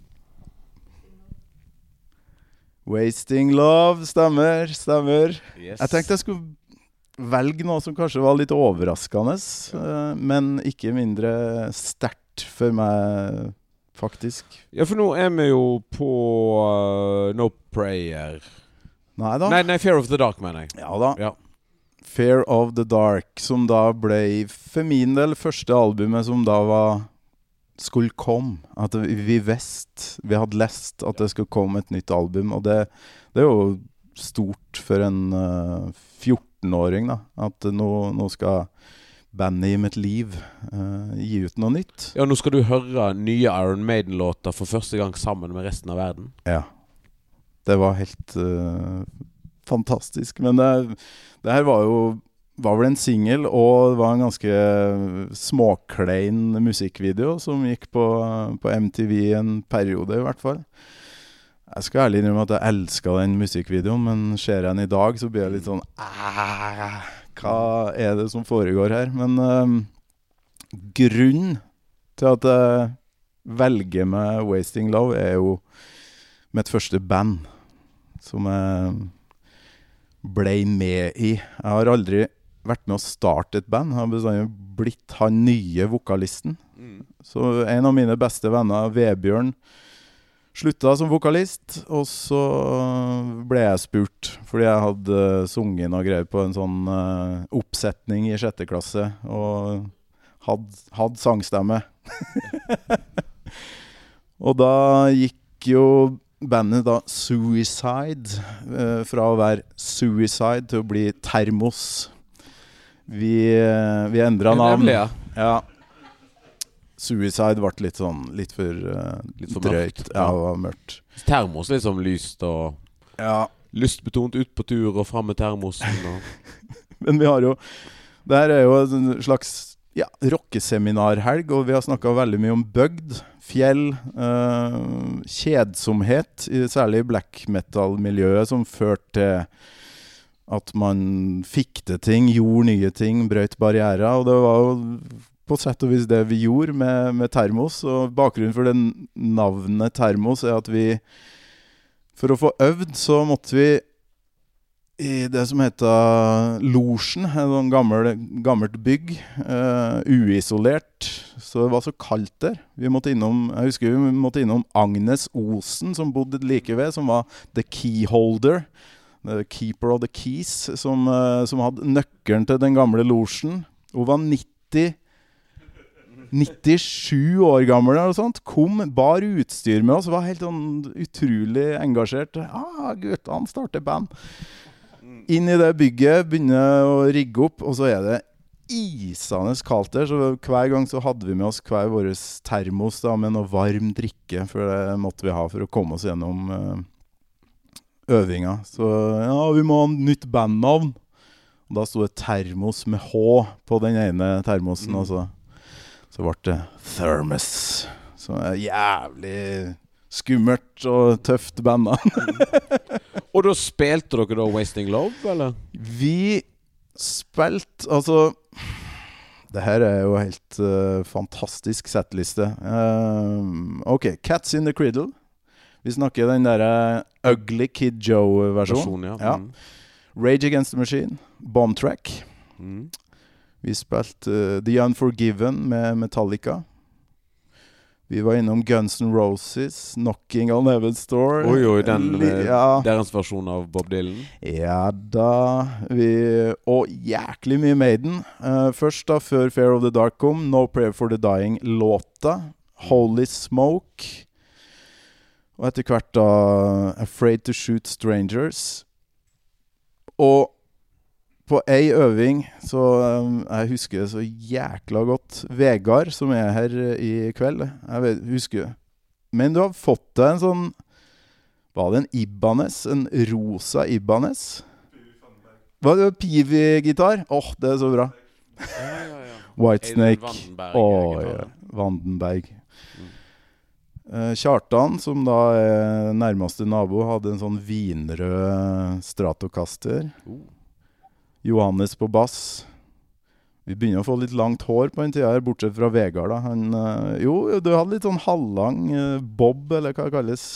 Wasting Love, stemmer. Yes. Jeg tenkte jeg skulle velge noe som kanskje var litt overraskende, men ikke mindre sterkt for meg, faktisk. Ja, for nå vi jo på No Prayer. Nei da. Nei, Fear of the Dark, mener jeg. Ja da. Ja. Fear of the Dark, som da ble, for min del, første albumet som da skulle komme. At vi hadde lest at det skulle komme et nytt album, og det er jo stort for en 14-åring da, at nå skal bandet i mitt liv gi ut noe nytt. Ja, nå skal du høre nye Iron Maiden-låter for første gang sammen med resten av verden. Ja. Det var helt fantastisk. Men det her var vel en single, og det var en ganske småklein musikkvideo som gikk på MTV en periode i hvert fall. Jeg skal ærlig innrømme at jeg elsket den musikkvideoen, men ser jeg den i dag så blir jeg litt sånn hva er det som foregår her? Men grunnen til at jeg velger meg Wasting Love er jo mitt første band som jeg ble med i. Jeg har aldri vært med å starte et band. Jeg har bestandig blitt han nye vokalisten. Så en av mine beste venner, Vebjørn, slutta som vokalist, og så ble jeg spurt, fordi jeg hadde sunget noe greier på en sånn oppsetning i 6. klasse, og hadde sangstemme. Og da gikk jo bandet da Suicide, fra å være Suicide til å bli Termos. Vi endret navn. Ja. Suicide ble litt for drøyt. Ja, det var mørkt. Termos liksom lyst og lystbetont ut på tur og frem med termosen. Men vi har jo, det her er jo en slags rockeseminarhelg, og vi har snakket veldig mye om bøgd, fjell, kjedsomhet, særlig i black metal-miljøet, som førte til at man fikk til ting, gjorde nye ting, brøt barrierer, og det var jo på sett og vis det vi gjorde med Termos, og bakgrunnen for det navnet Termos er at vi, for å få øvd, så måtte vi i det som heter Losjen, en sånn gammelt bygg, uisolert, så det var så kaldt der. Jeg husker vi måtte innom Agnes Osen, som bodde like ved, som var the keyholder, the keeper of the keys, som hadde nøkkelen til den gamle Losjen. Hun var 97 år gammel og sånt, bar utstyr med oss, var helt sånn utrolig engasjert. Guttene starter band. Inn i det bygget, begynner å rigge opp, og så er det isende kaldt der, så hver gang så hadde vi med oss hver vår termos da, med noe varm drikke, for det måtte vi ha for å komme oss gjennom øvinga. Så vi må ha nytt bandnavn. Og da stod det Termos med H på den ene termosen, og så ble det Thermos. Så jævlig skummelt og tøft band. Og da spilte dere da Wasting Love, eller? Vi spilte, altså Det her jo helt fantastisk settliste. Ok, Cats in the Cradle. Vi snakker den der Ugly Kid Joe-versjonen. Ja. Rage Against the Machine, Bomb Track. Vi spilte The Unforgiven med Metallica. Vi var innom Guns N' Roses, Knocking on Heaven's Door. Oi, deres versjon av Bob Dylan. Ja da, og jæklig mye Maiden. Først da, før Fear of the Dark kom, No Prayer for the Dying-låta, Holy Smoke, og etter hvert da Afraid to Shoot Strangers. Og på ei øving, så jeg husker det så jækla godt, Vegard, som her i kveld, husker, men du har fått deg en sånn, var det en Ibanez, en rosa Ibanez? Var det Pivi-gitar? Det så bra. Ja. Whitesnake. Vandenberg. Kjartan, som da nærmeste nabo, hadde en sånn vinrød Stratocaster. Johannes på bass. Vi begynner å få litt langt hår på den tida her, bortsett fra Vegard da. Han, du hadde litt sånn halvlang bob, eller hva det kalles.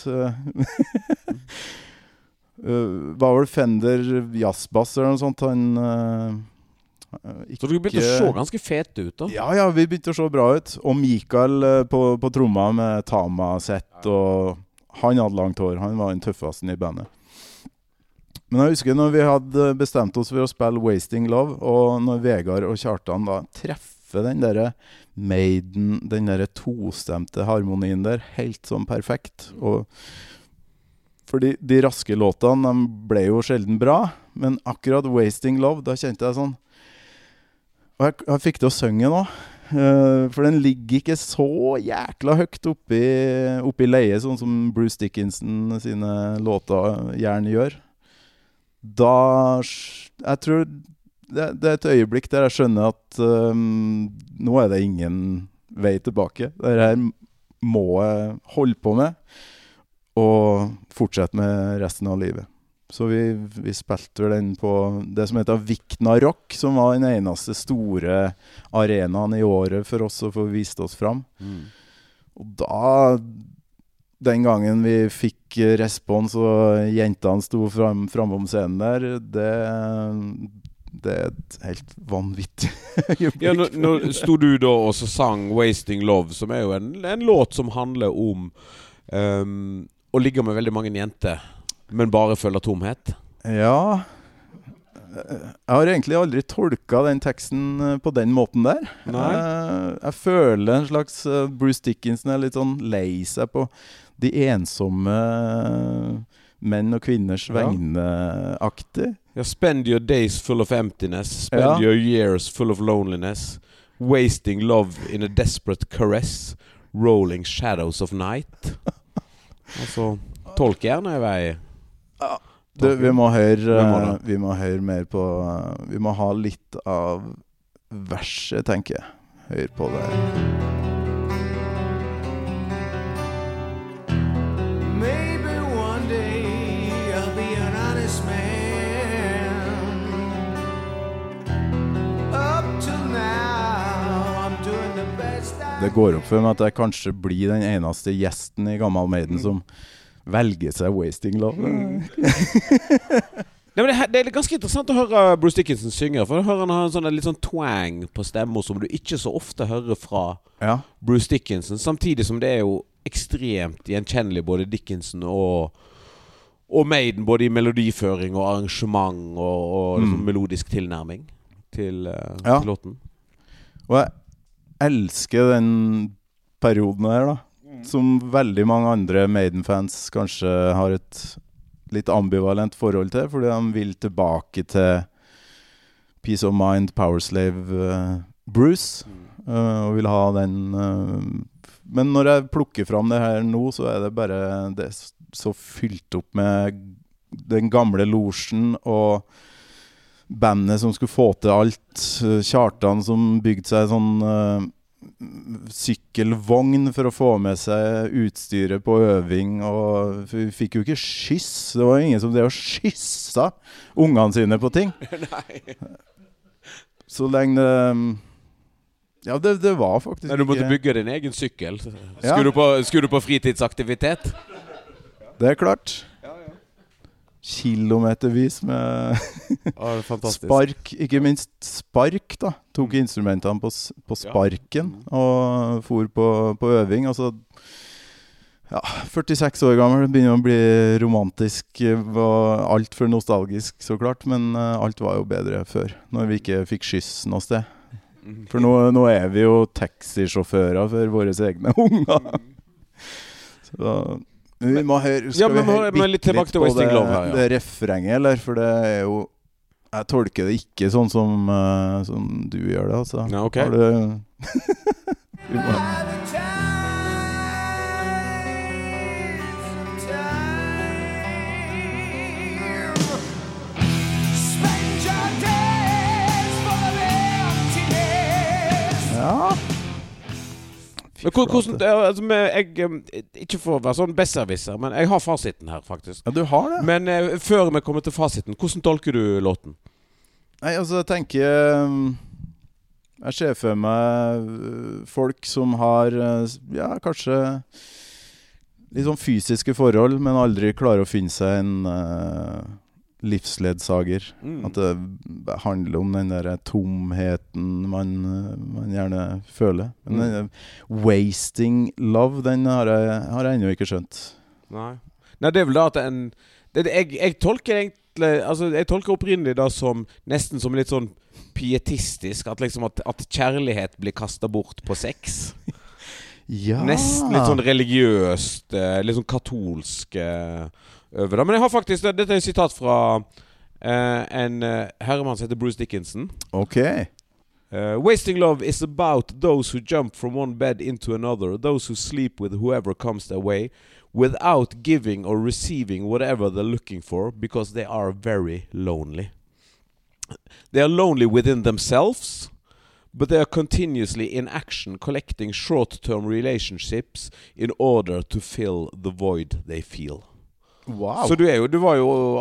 Var vel Fender jazzbass eller noe sånt. Så du begynte å se ganske fet ut da? Ja, vi begynte å se bra ut. Og Mikael på tromma med Tama-sett, og han hadde langt hår. Han var den tøffaste i bandet. Men jeg husker når vi hadde bestemt oss for å spille Wasting Love, og når Vegard og Kjartan da treffer den der Maiden, den der tostemte harmonien der, helt sånn perfekt. Og fordi de raske låtene, de ble jo sjelden bra, men akkurat Wasting Love, da kjente jeg sånn, og jeg fikk til å synge nå, for den ligger ikke så jækla høyt oppi leie, sånn som Bruce Dickinson sine låter gjerne gjør. Jeg tror det et øyeblikk der jeg skjønner at nå det ingen vei tilbake. Dette her må jeg holde på med og fortsette med resten av livet. Så vi spilte den på det som heter Vikna Rock, som var den eneste store arenaen i året for oss å få vist oss fram. Og da, den gangen vi fikk respons og jentene sto framom scenen der, det et helt vanvittig Ja, nå stod du da og så sang Wasting Love, som jo en låt som handler om å ligge med veldig mange jenter, men bare føler tomhet. Ja, jeg har egentlig aldri tolket den teksten på den måten der. Jeg føler en slags Bruce Dickinson litt sånn lei seg på de ensomme menn og kvinners vegne-aktig. Ja, spend your days full of emptiness, spend your years full of loneliness, wasting love in a desperate caress, rolling shadows of night. Altså, tolk gjerne i vei. Vi må høre mer på, vi må ha litt av verset, tenker jeg. Hør på det her. Maybe one day I'll be an honest man. Up till now I'm doing the best I Det går opp for meg at jeg kanskje blir den eneste gjesten i Gammal Maiden som velger seg Wasting Love. Nei, men det ganske interessant å høre Bruce Dickinson synge, for han har en sånn litt sånn twang på stemmer som du ikke så ofte hører fra Bruce Dickinson, samtidig som det jo ekstremt gjenkjennelig både Dickinson og Maiden, både i melodiføring og arrangement og liksom melodisk tilnærming til låten. Og jeg elsker den perioden her da, som veldig mange andre Maiden-fans kanskje har et litt ambivalent forhold til, fordi de vil tilbake til Peace of Mind, Powerslave, Bruce, og vil ha den. Men når jeg plukker fram det her nå, så det bare det så fylt opp med den gamle losjen og bandet som skulle få til alt. Kjartan som bygde seg sånn sykkelvogn for å få med seg utstyret på øving, og vi fikk jo ikke skyss. Det var ingen som det å skyssa ungene sine på ting. Så lenge Ja, det var faktisk Nei, du måtte bygge din egen sykkel. Ja. Skulle du på fritidsaktivitet? Det klart. Kilometervis med Det er fantastisk. spark, ikke minst spark da. Tok instrumentene på sparken og for på øving. Altså, 46 år gammel, begynner å bli romantisk og alt for nostalgisk så klart, men alt var jo bedre før, når vi ikke fikk skyss noe sted. For nå er vi jo taxisjåfører for våre egne unger. Så vi må høre, vi litt tilbake til Wasting Love her, det refrenget, eller? For det er jo, jeg tolker det ikke sånn som du gjør det, altså. Ja, ok. Har du... Vi må... Ja. Hvordan, altså, ikke for å være sånn besserwisser, men jeg har fasiten her, faktisk. Ja, du har det. Men før vi kommer til fasiten, hvordan tolker du låten? Nei, altså, jeg tenker jeg ser for meg folk som har kanskje litt sånn fysiske forhold, men aldri klarer å finne seg en livsledsager. At det handler om den der tomheten man gjerne føler. Men den Wasting Love, den har jeg ennå ikke skjønt. Nei, det er vel da at jeg tolker egentlig, altså jeg tolker opprinnelig da som nesten som litt sånn pietistisk, at liksom at kjærlighet blir kastet bort på sex. Ja. Nesten litt sånn religiøst, litt sånn katolsk over det. Men jeg har faktisk, dette er et sitat fra en herremann som heter Bruce Dickinson. Ok. Wasting love is about those who jump from one bed into another, those who sleep with whoever comes their way, without giving or receiving whatever they're looking for, because they are very lonely. They are lonely within themselves, but they are continuously in action, collecting short-term relationships in order to fill the void they feel. Wow. Så du var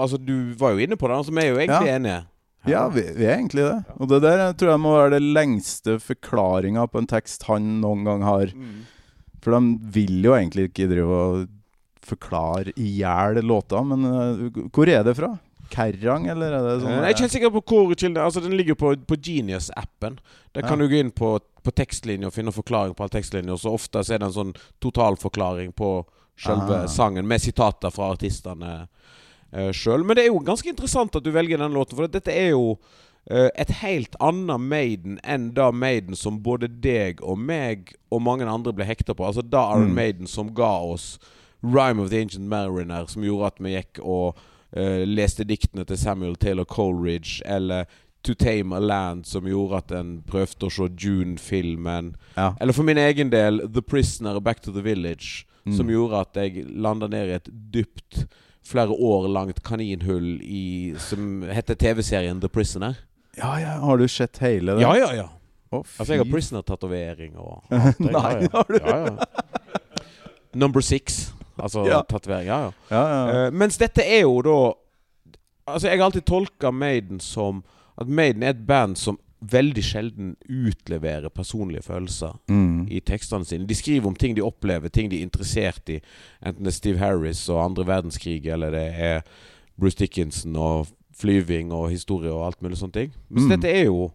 jo inne på det, så vi er jo egentlig enige. Ja, vi er egentlig det. Og det der tror jeg må være det lengste forklaringen på en tekst han noen gang har. For de vil jo egentlig ikke drive og forklare ihjel låta, men hvor er det fra? Kerrang, eller er det sånn? Jeg er ikke helt sikker på hvor kilden. Altså, den ligger på Genius-appen. Der kan du gå inn på tekstlinje og finne forklaring på all tekstlinje, og så ofte så er det en sånn totalforklaring på selve sangen, med sitater fra artistene selv. Men det er jo ganske interessant at du velger den låten, for dette er jo et helt annet Maiden enn da Maiden som både deg og meg og mange andre ble hekta på. Altså da Iron Maiden som ga oss Rime of the Ancient Mariner, som gjorde at vi gikk og leste diktene til Samuel Taylor Coleridge, eller To Tame a Land, som gjorde at en prøvde å se Dune-filmen, eller for min egen del The Prisoner, Back to the Village, som gjorde at jeg landet ned i et dypt, flere år langt kaninhull som heter TV-serien The Prisoner. Ja, har du sett hele det? Ja. Altså jeg har Prisoner-tatovering og Nei, har du? Ja. Number 6. Altså tatovering, ja. Mens dette er jo da, altså jeg har alltid tolket Maiden som at Maiden er et band som veldig sjelden utleverer personlige følelser i tekstene sine. De skriver om ting de opplever, ting de er interessert i, enten det er Steve Harris og andre verdenskrig, eller det er Bruce Dickinson og flyving og historie og alt mulig sånne ting. Men så dette er jo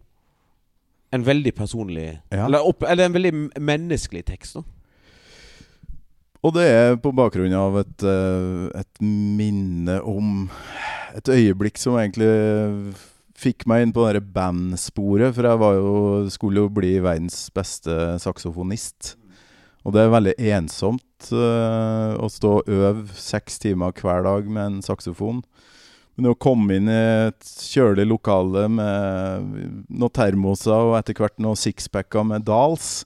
en veldig personlig, eller en veldig menneskelig tekst da. Og det er på bakgrunn av et minne om et øyeblikk som egentlig fikk meg inn på det bandsporet, for jeg skulle jo bli verdens beste saksofonist. Og det er veldig ensomt å stå og øve 6 timer hver dag med en saksofon. Men å komme inn i et kjølig lokale med noen termoser og etter hvert noen sixpacker med Dals,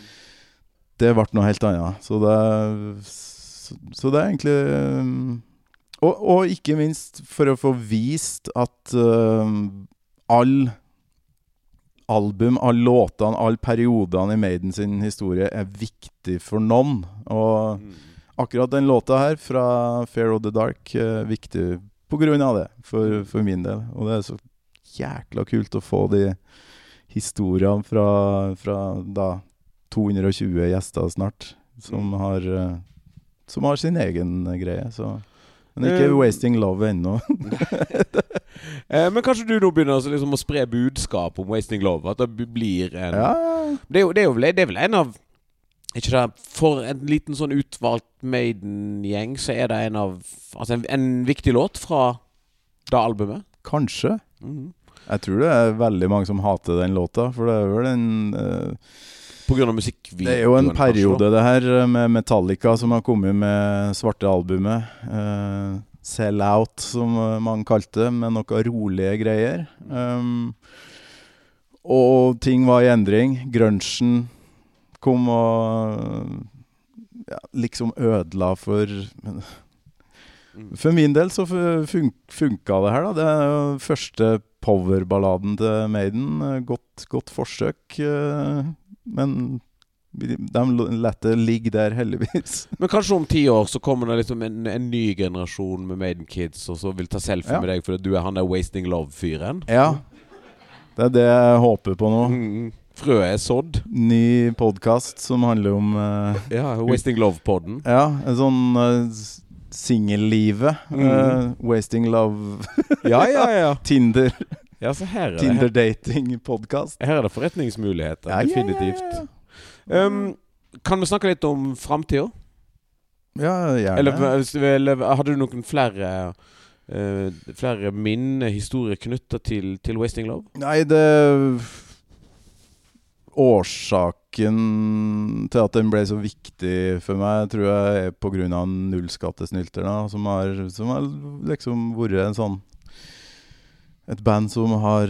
det ble noe helt annet. Så det er egentlig... Og ikke minst for å få vist at all album, all låtene, all periodene i Maiden sin historie er viktig for noen. Og akkurat den låta her fra Fear of the Dark er viktig på grunn av det, for min del. Og det er så jækla kult å få de historiene fra da 220 gjester snart, som har sin egen greie, så... Men ikke Wasting Love ennå. Men kanskje du nå begynner liksom å spre budskap om Wasting Love, at det blir en... Ja. Det er vel en av... Ikke det, for en liten sånn utvalgt Maiden-gjeng, så er det en av... Altså en viktig låt fra det albumet. Kanskje. Jeg tror det er veldig mange som hater den låta, for det er vel en... På grunn av musikkvideoen. Det er jo en periode det her med Metallica som har kommet med svarte albumet. Sell Out, som man kalte det, med noen rolige greier. Og ting var i endring. Grunchen kom og liksom ødela for min del så funka det her da. Det er jo første powerballaden til Maiden. Godt forsøk, men de lette ligge der heldigvis. Men kanskje om 10 år så kommer det liksom en ny generasjon med Maiden Kids, og så vil ta selfie med deg, fordi du er han der Wasting Love-fyren. Ja, det er det jeg håper på nå. Frøet er sådd. Ny podcast som handler om... Wasting Love-podden. Ja, en sånn singellivet. Wasting Love. Ja. Tinder. Ja, så her er Tinder dating podcast. Her er det forretningsmuligheter, definitivt. Ja. Kan vi snakke litt om fremtiden? Ja, gjerne. Eller hadde du noen flere historier knyttet til Wasting Love? Nei, årsaken til at den ble så viktig for meg, tror jeg er på grunn av Nullskattesnylterne, som har liksom vært en sånn et band som har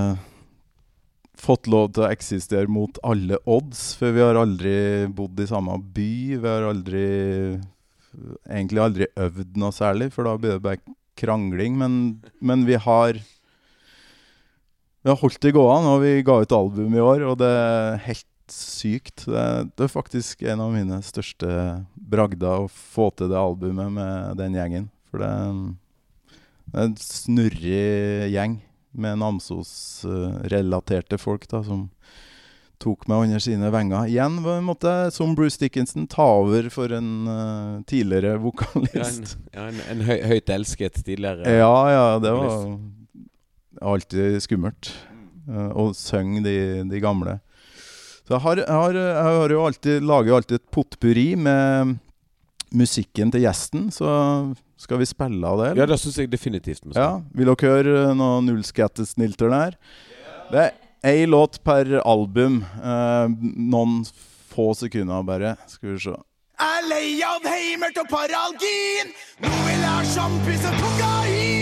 fått lov til å eksistere mot alle odds, for vi har aldri bodd i samme by, vi har egentlig aldri øvd noe særlig, for da blir det bare krangling, men vi har holdt det gående, og vi ga ut album i år, og det er helt sykt. Det er faktisk en av mine største bragder å få til det albumet med den gjengen, for det er en snurrig gjeng med Namsos-relaterte folk da, som tok meg under sine venger. Igjen måtte jeg, som Bruce Dickinson, ta over for en tidligere vokalist. En høyt elsket tidligere. Ja, det var alltid skummelt å synge de gamle. Så jeg har jo lager jo alltid et potpurri med musikken til gjesten, så skal vi spille av det? Eller? Ja, det synes jeg definitivt. Ja, vil dere høre noe Nullskattesnylter der? Det er en låt per album, noen få sekunder bare, skal vi se. Er lei av heimert og paralgin, nå vil jeg sjampis og kokain.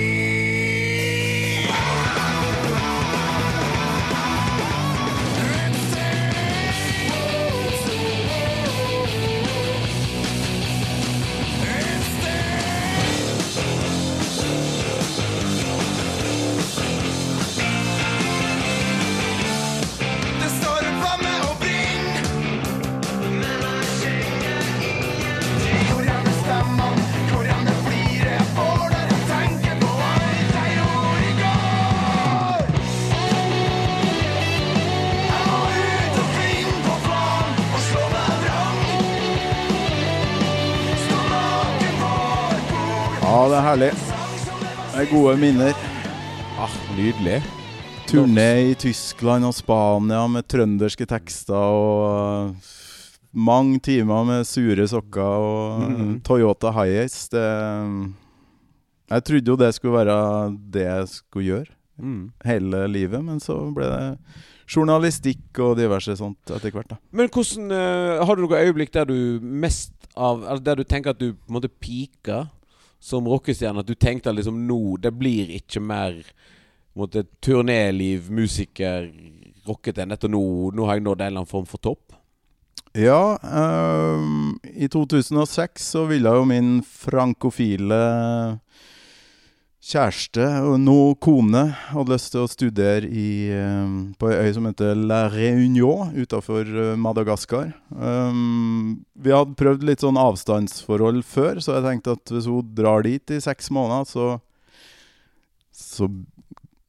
Ja, det er herlig. Det er gode minner. Nydelig. Turné i Tyskland og Spania med trønderske tekster og mange timer med sure sokker og Toyota Hiace. Jeg trodde jo det skulle være det jeg skulle gjøre hele livet, men så ble det journalistikk og diverse sånt etter hvert da. Men hvordan, har du noen øyeblikk der der du tenker at du på en måte piker som rockestjerne, at du tenkte liksom nå, det blir ikke mer måte, turnéliv, musiker, rocket enn etter nå har jeg nådd en eller annen form for topp? Ja, i 2006 så ville jo min frankofile kjæreste og nå kone hadde lyst til å studere på en øy som heter La Réunion utenfor Madagaskar. Vi hadde prøvd litt sånn avstandsforhold før, så jeg tenkte at hvis hun drar dit i 6 måneder, så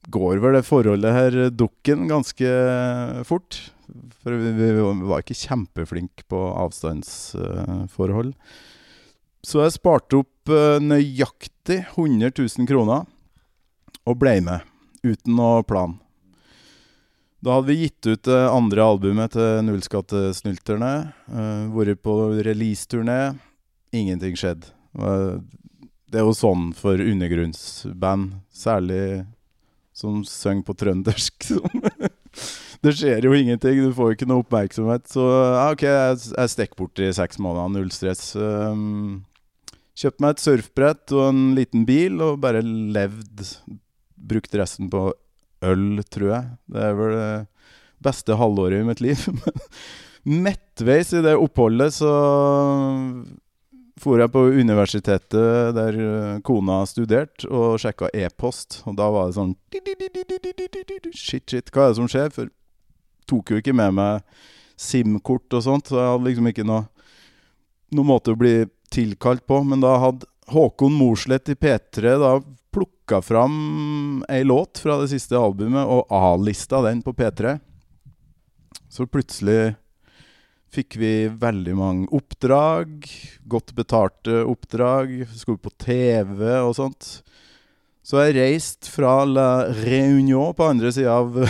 går vel det forholdet her dukken ganske fort. For vi var ikke kjempeflinke på avstandsforhold. Så jeg sparte opp nøyaktig 100 000 kroner og ble med, uten noe plan. Da hadde vi gitt ut det andre albumet til Nullskattesnylterne, vært på release-turné, ingenting skjedde. Det jo sånn for undergrunnsband, særlig som søng på trøndersk. Det skjer jo ingenting, du får jo ikke noe oppmerksomhet. Så ok, jeg stekk bort i 6 måneder, null stress. Kjøpte meg et surfbrett og en liten bil, og bare levde, brukte resten på øl, tror jeg. Det vel det beste halvåret i mitt liv. Mettveis i det oppholdet så for jeg på universitetet der kona studerte og sjekket e-post. Og da var det sånn shit, hva det som skjer? For tok jo ikke med meg SIM-kort og sånt, så jeg hadde liksom ikke noe måte å bli tilkalt på. Men da hadde Håkon Morslett i P3 da plukket fram en låt fra det siste albumet og A-lista den på P3. Så plutselig fikk vi veldig mange oppdrag, godt betalte oppdrag, skulle på TV og sånt. Så jeg reiste fra La Réunion på andre siden av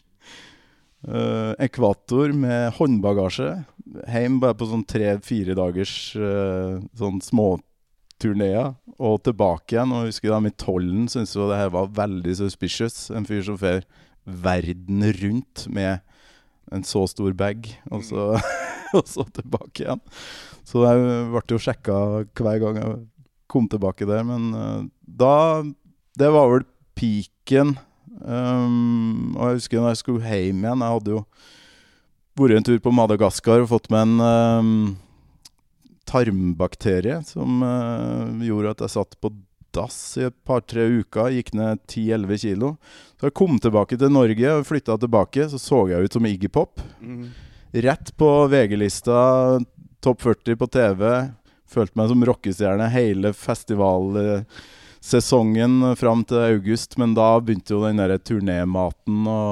ekvator med håndbagasje, hjem bare på sånn 3-4 dagers sånn små turnéer, og tilbake igjen. Og jeg husker da, i tollen synes jo det her var veldig suspicious. En fyr som fer verden rundt med en så stor bag, og så tilbake igjen. Så jeg ble jo sjekket hver gang jeg kom tilbake der, men det var vel piken. Og jeg husker når jeg skulle hjem igjen, jeg hadde jo vært en tur på Madagaskar og fått med en tarmbakterie som gjorde at jeg satt på dass i et par-tre uker, gikk ned 10-11 kilo. Så jeg kom tilbake til Norge og flyttet tilbake, så jeg ut som Iggy Pop. Rett på VG-lista, topp 40 på TV, følte meg som rockestjerne hele festivalsesongen fram til august, men da begynte jo den der turnématen å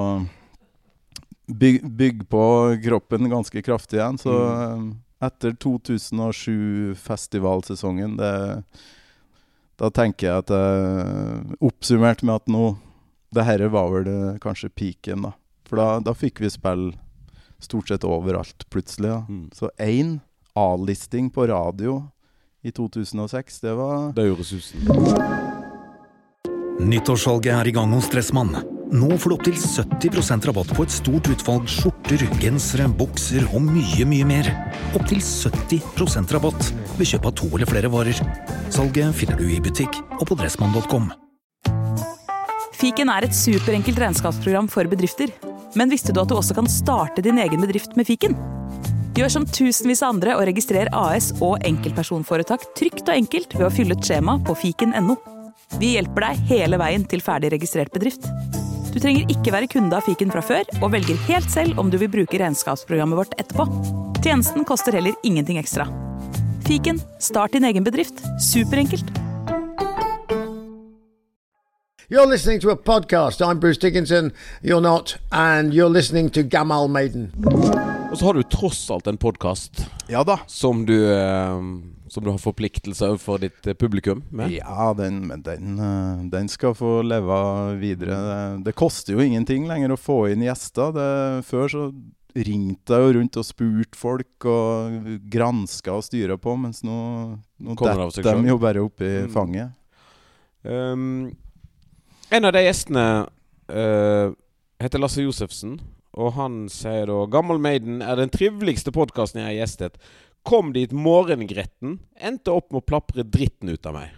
bygge på kroppen ganske kraftig igjen, så etter 2007-festivalsesongen, da tenker jeg at jeg oppsummerte med at det her var vel kanskje piken da. For da fikk vi spille stort sett overalt plutselig. Da. Så en A-listing på radio i 2006, det gjorde susen. Nyttårssalget i gang hos Dressmann. Nå får du opp til 70% rabatt på et stort utvalg skjorter, gensere, bukser og mye, mye mer. Opp til 70% rabatt ved kjøp av 2 eller flere varer. Salget finner du i butikk og på dressmann.com. Fiken et superenkelt regnskapsprogram for bedrifter. Men visste du at du også kan starte din egen bedrift med Fiken? Gjør som tusenvis av andre og registrer AS og enkeltpersonforetak trygt og enkelt ved å fylle ut skjema på fiken.no. Vi hjelper deg hele veien til ferdig registrert bedrift. Du trenger ikke være kunde av Fiken fra før, og velger helt selv om du vil bruke regnskapsprogrammet vårt etterpå. Tjenesten koster heller ingenting ekstra. Fiken, start din egen bedrift. Superenkelt. You're listening to a podcast. I'm Bruce Dickinson. You're not. And you're listening to Gamal Maiden. Og så har du tross alt en podcast. Ja da. Som du har forpliktelser for ditt publikum med. Ja, den skal få leve videre. Det koster jo ingenting lenger å få inn gjester. Før så ringte jeg jo rundt og spurte folk og granska og styret på, mens nå detter de jo bare opp i fanget. En av de gjestene heter Lasse Josefsen, og han sier da: Gamal Maiden den triveligste podcasten jeg har gjestet. Kom dit morgengretten, endte opp med å plapre dritten ut av meg.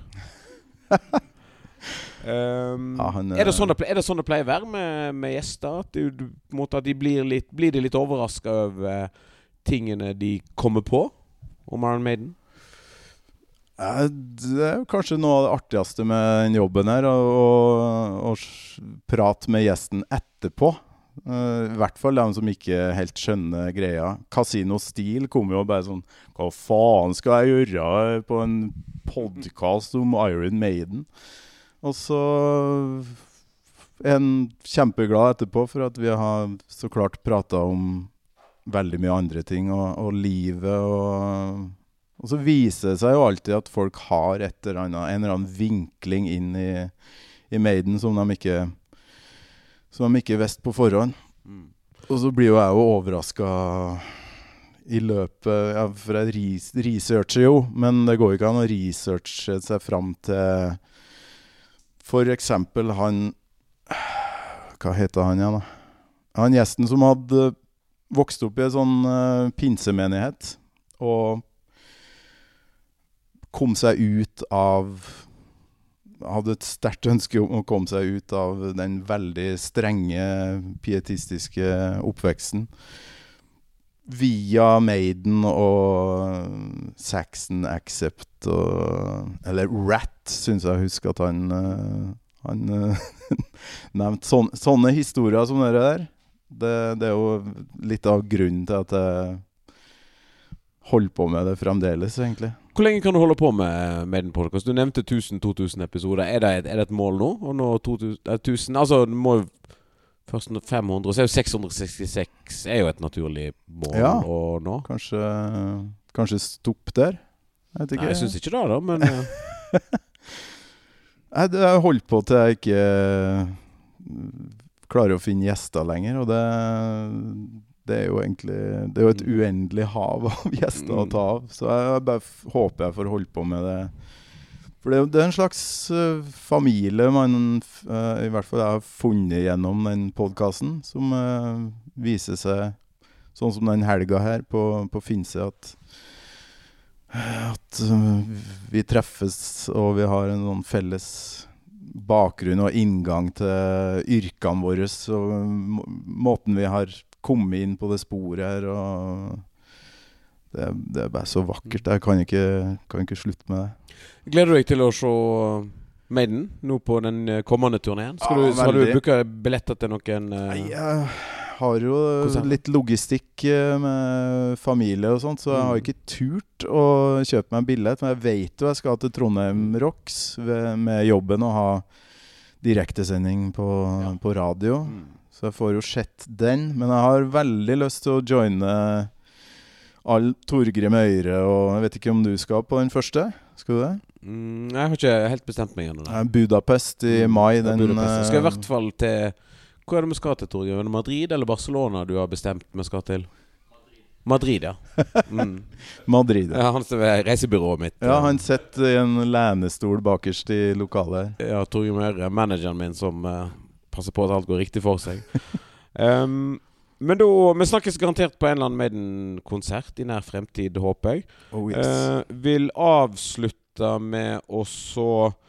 Er det sånn det pleier å være med gjester? At de blir litt overrasket over tingene de kommer på om Iron Maiden? Det kanskje noe av det artigste med den jobben her, å prate med gjesten etterpå. I hvert fall de som ikke helt skjønner greia. Casino Steel kommer jo bare sånn: hva faen skal jeg gjøre på en podcast om Iron Maiden? Og så kjempeglad etterpå for at vi har så klart pratet om veldig mye andre ting, og livet, og så viser det seg jo alltid at folk har en eller annen vinkling inn i Maiden som de ikke visste på forhånd. Og så blir jo jeg jo overrasket i løpet, for jeg researcher jo, men det går ikke an å researche seg frem til for eksempel hva heter han igjen da? Han gjesten som hadde vokst opp i en sånn pinsemenighet, og kom seg ut hadde et sterkt ønske om å komme seg ut av den veldig strenge pietistiske oppveksten via Maiden og Saxon Accept eller Rat, synes jeg husker at han nevnte sånne historier som det der. Det er jo litt av grunnen til at jeg holder på med det fremdeles, egentlig. Hvor lenge kan du holde på med Maiden podcast? Du nevnte 1000-2000 episoder. Er det et mål nå? Og nå 1000, altså det må først 500, så er jo 666 er jo et naturlig mål å nå. Kanskje stopp der? Jeg vet ikke. Nei, jeg synes ikke det da, men... Jeg holder på til jeg ikke klarer å finne gjester lenger, og det er jo egentlig det er jo et uendelig hav av gjester å ta av, så jeg bare håper jeg får holde på med det. For det er en slags familie man i hvert fall har funnet gjennom den podcasten, som viser seg, sånn som den helga her på Finse, at vi treffes, og vi har en sånn felles bakgrunn og inngang til yrkene våre, og måten vi har kommet inn på det sporet her, og det er bare så vakkert. Jeg kan ikke slutte med det. Gleder du deg til å se Maiden nå på den kommende turneen? Skal du booke billetter til noen? Jeg har jo litt logistikk med familie og sånt, så jeg har ikke turt å kjøpe meg en billett, men jeg vet jo jeg skal til Trondheim Rocks med jobben og ha direktesending på radio, så jeg får jo sett den, men jeg har veldig lyst til å joine Torgrim Øyre, og jeg vet ikke om du skal på den første? Skal du det? Jeg har ikke helt bestemt meg ennå. Budapest i mai. Jeg skal i hvert fall til... Hvor er det vi skal til, Torgrim? Er det Madrid eller Barcelona du har bestemt vi skal til? Madrid, ja. Madrid, ja. Han står ved reisebyrået mitt. Ja, han sitter i en lænestol bakerst i lokalet. Ja, Torgrim Øyre, manageren min som passer på at alt går riktig for seg. Men da, vi snakkes garantert på en eller annen Maiden-konsert i nær fremtid, håper jeg. Oh, yes. Vil avslutte med å så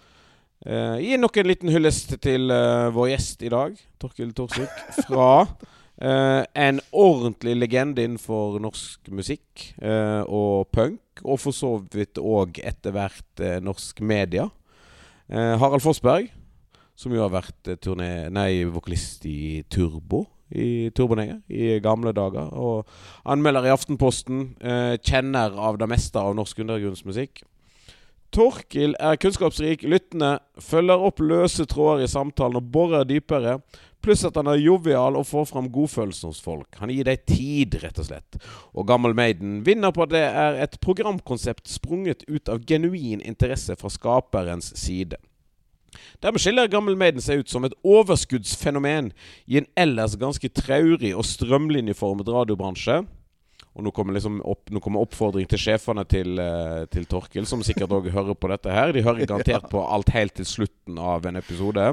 gi nok en liten hyllest til vår gjest i dag, Torkil Thorsvik, fra en ordentlig legende innenfor norsk musikk og punk, og for så vidt også etter hvert norsk media. Harald Forsberg, som jo har vært vokalist i Turboneger i gamle dager, og anmelder i Aftenposten, kjenner av det meste av norsk undergrunnsmusikk. Torkil er kunnskapsrik, lyttende, følger opp løse tråder i samtalen og borer dypere, pluss at han er jovial og får frem godfølelsen hos folk. Han gir deg tid, rett og slett. Og Gammel Maiden vinner på at det er et programkonsept sprunget ut av genuin interesse fra skaperens side. Dermed skiller Gammel Maiden seg ut som et overskuddsfenomen i en ellers ganske traurig og strømlinjeformet radiobransje. Og nå kommer oppfordring til sjefene til Torkil, som sikkert også hører på dette her. De hører garantert på alt helt til slutten av en episode.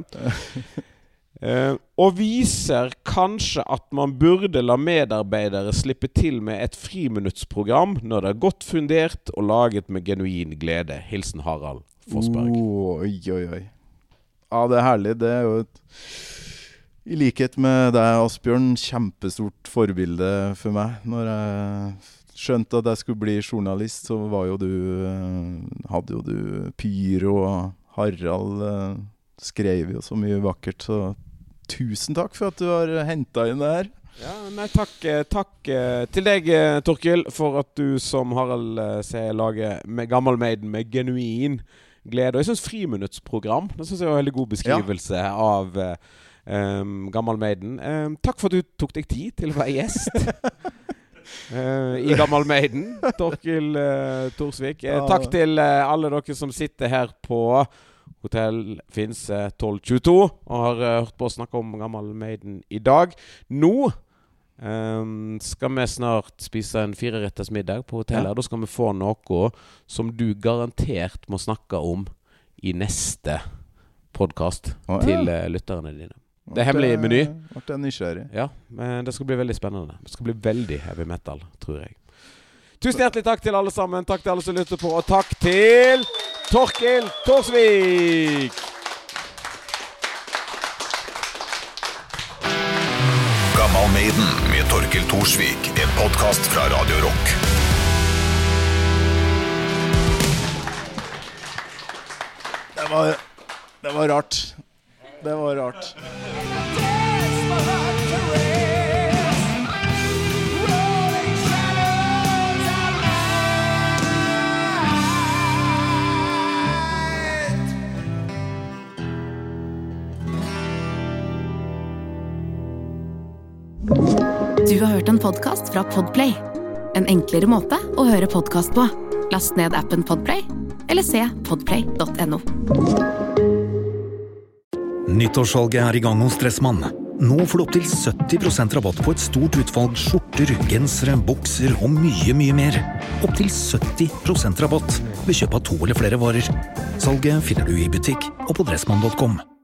Og viser kanskje at man burde la medarbeidere slippe til med et friminuttsprogram når det er godt fundert og laget med genuin glede. Hilsen Harald Forsberg. Oi. Ja, det er herlig. Det er jo i likhet med deg, Asbjørn, kjempestort forbilde for meg. Når jeg skjønte at jeg skulle bli journalist, så hadde jo du Pyro, og Harald skrev jo så mye vakkert. Så tusen takk for at du har hentet inn det her. Ja, takk til deg, Torkil, for at du, som Harald sier, lager med Gammel Maiden med genuin glede. Og jeg synes friminuttsprogram, det synes jeg er en veldig god beskrivelse av Gammal Maiden. Takk for at du tok deg tid til å være gjest I Gammal Maiden, Torkil Thorsvik. Takk til alle dere som sitter her på Hotell Finse 1222 og har hørt på å snakke om Gammal Maiden I dag. Nå skal vi snart spise en 4-retters middag på hotellet. Da skal vi få noe som du garantert må snakke om I neste podcast til lytterne dine. Det hemmelig meny. Vart jeg nysgjerrig. Ja, men det skal bli veldig spennende. Det skal bli veldig heavy metal, tror jeg. Tusen hjertelig takk til alle sammen. Takk til alle som lytter på. Og takk til Torkil Thorsvik. Gammal Maiden med Torkil Thorsvik, en podcast fra Radio Rock. Det var rart. Det var rart. Du har hørt en podcast fra Podplay. En enklere måte å høre podcast på. Last ned appen Podplay, eller se podplay.no. Nyttårssalget I gang hos Dressmann. Nå får du opp til 70% rabatt på et stort utvalg skjorter, gensere, bukser og mye, mye mer. Opp til 70% rabatt ved kjøp av 2 eller flere varer. Salget finner du I butikk og på dressmann.com.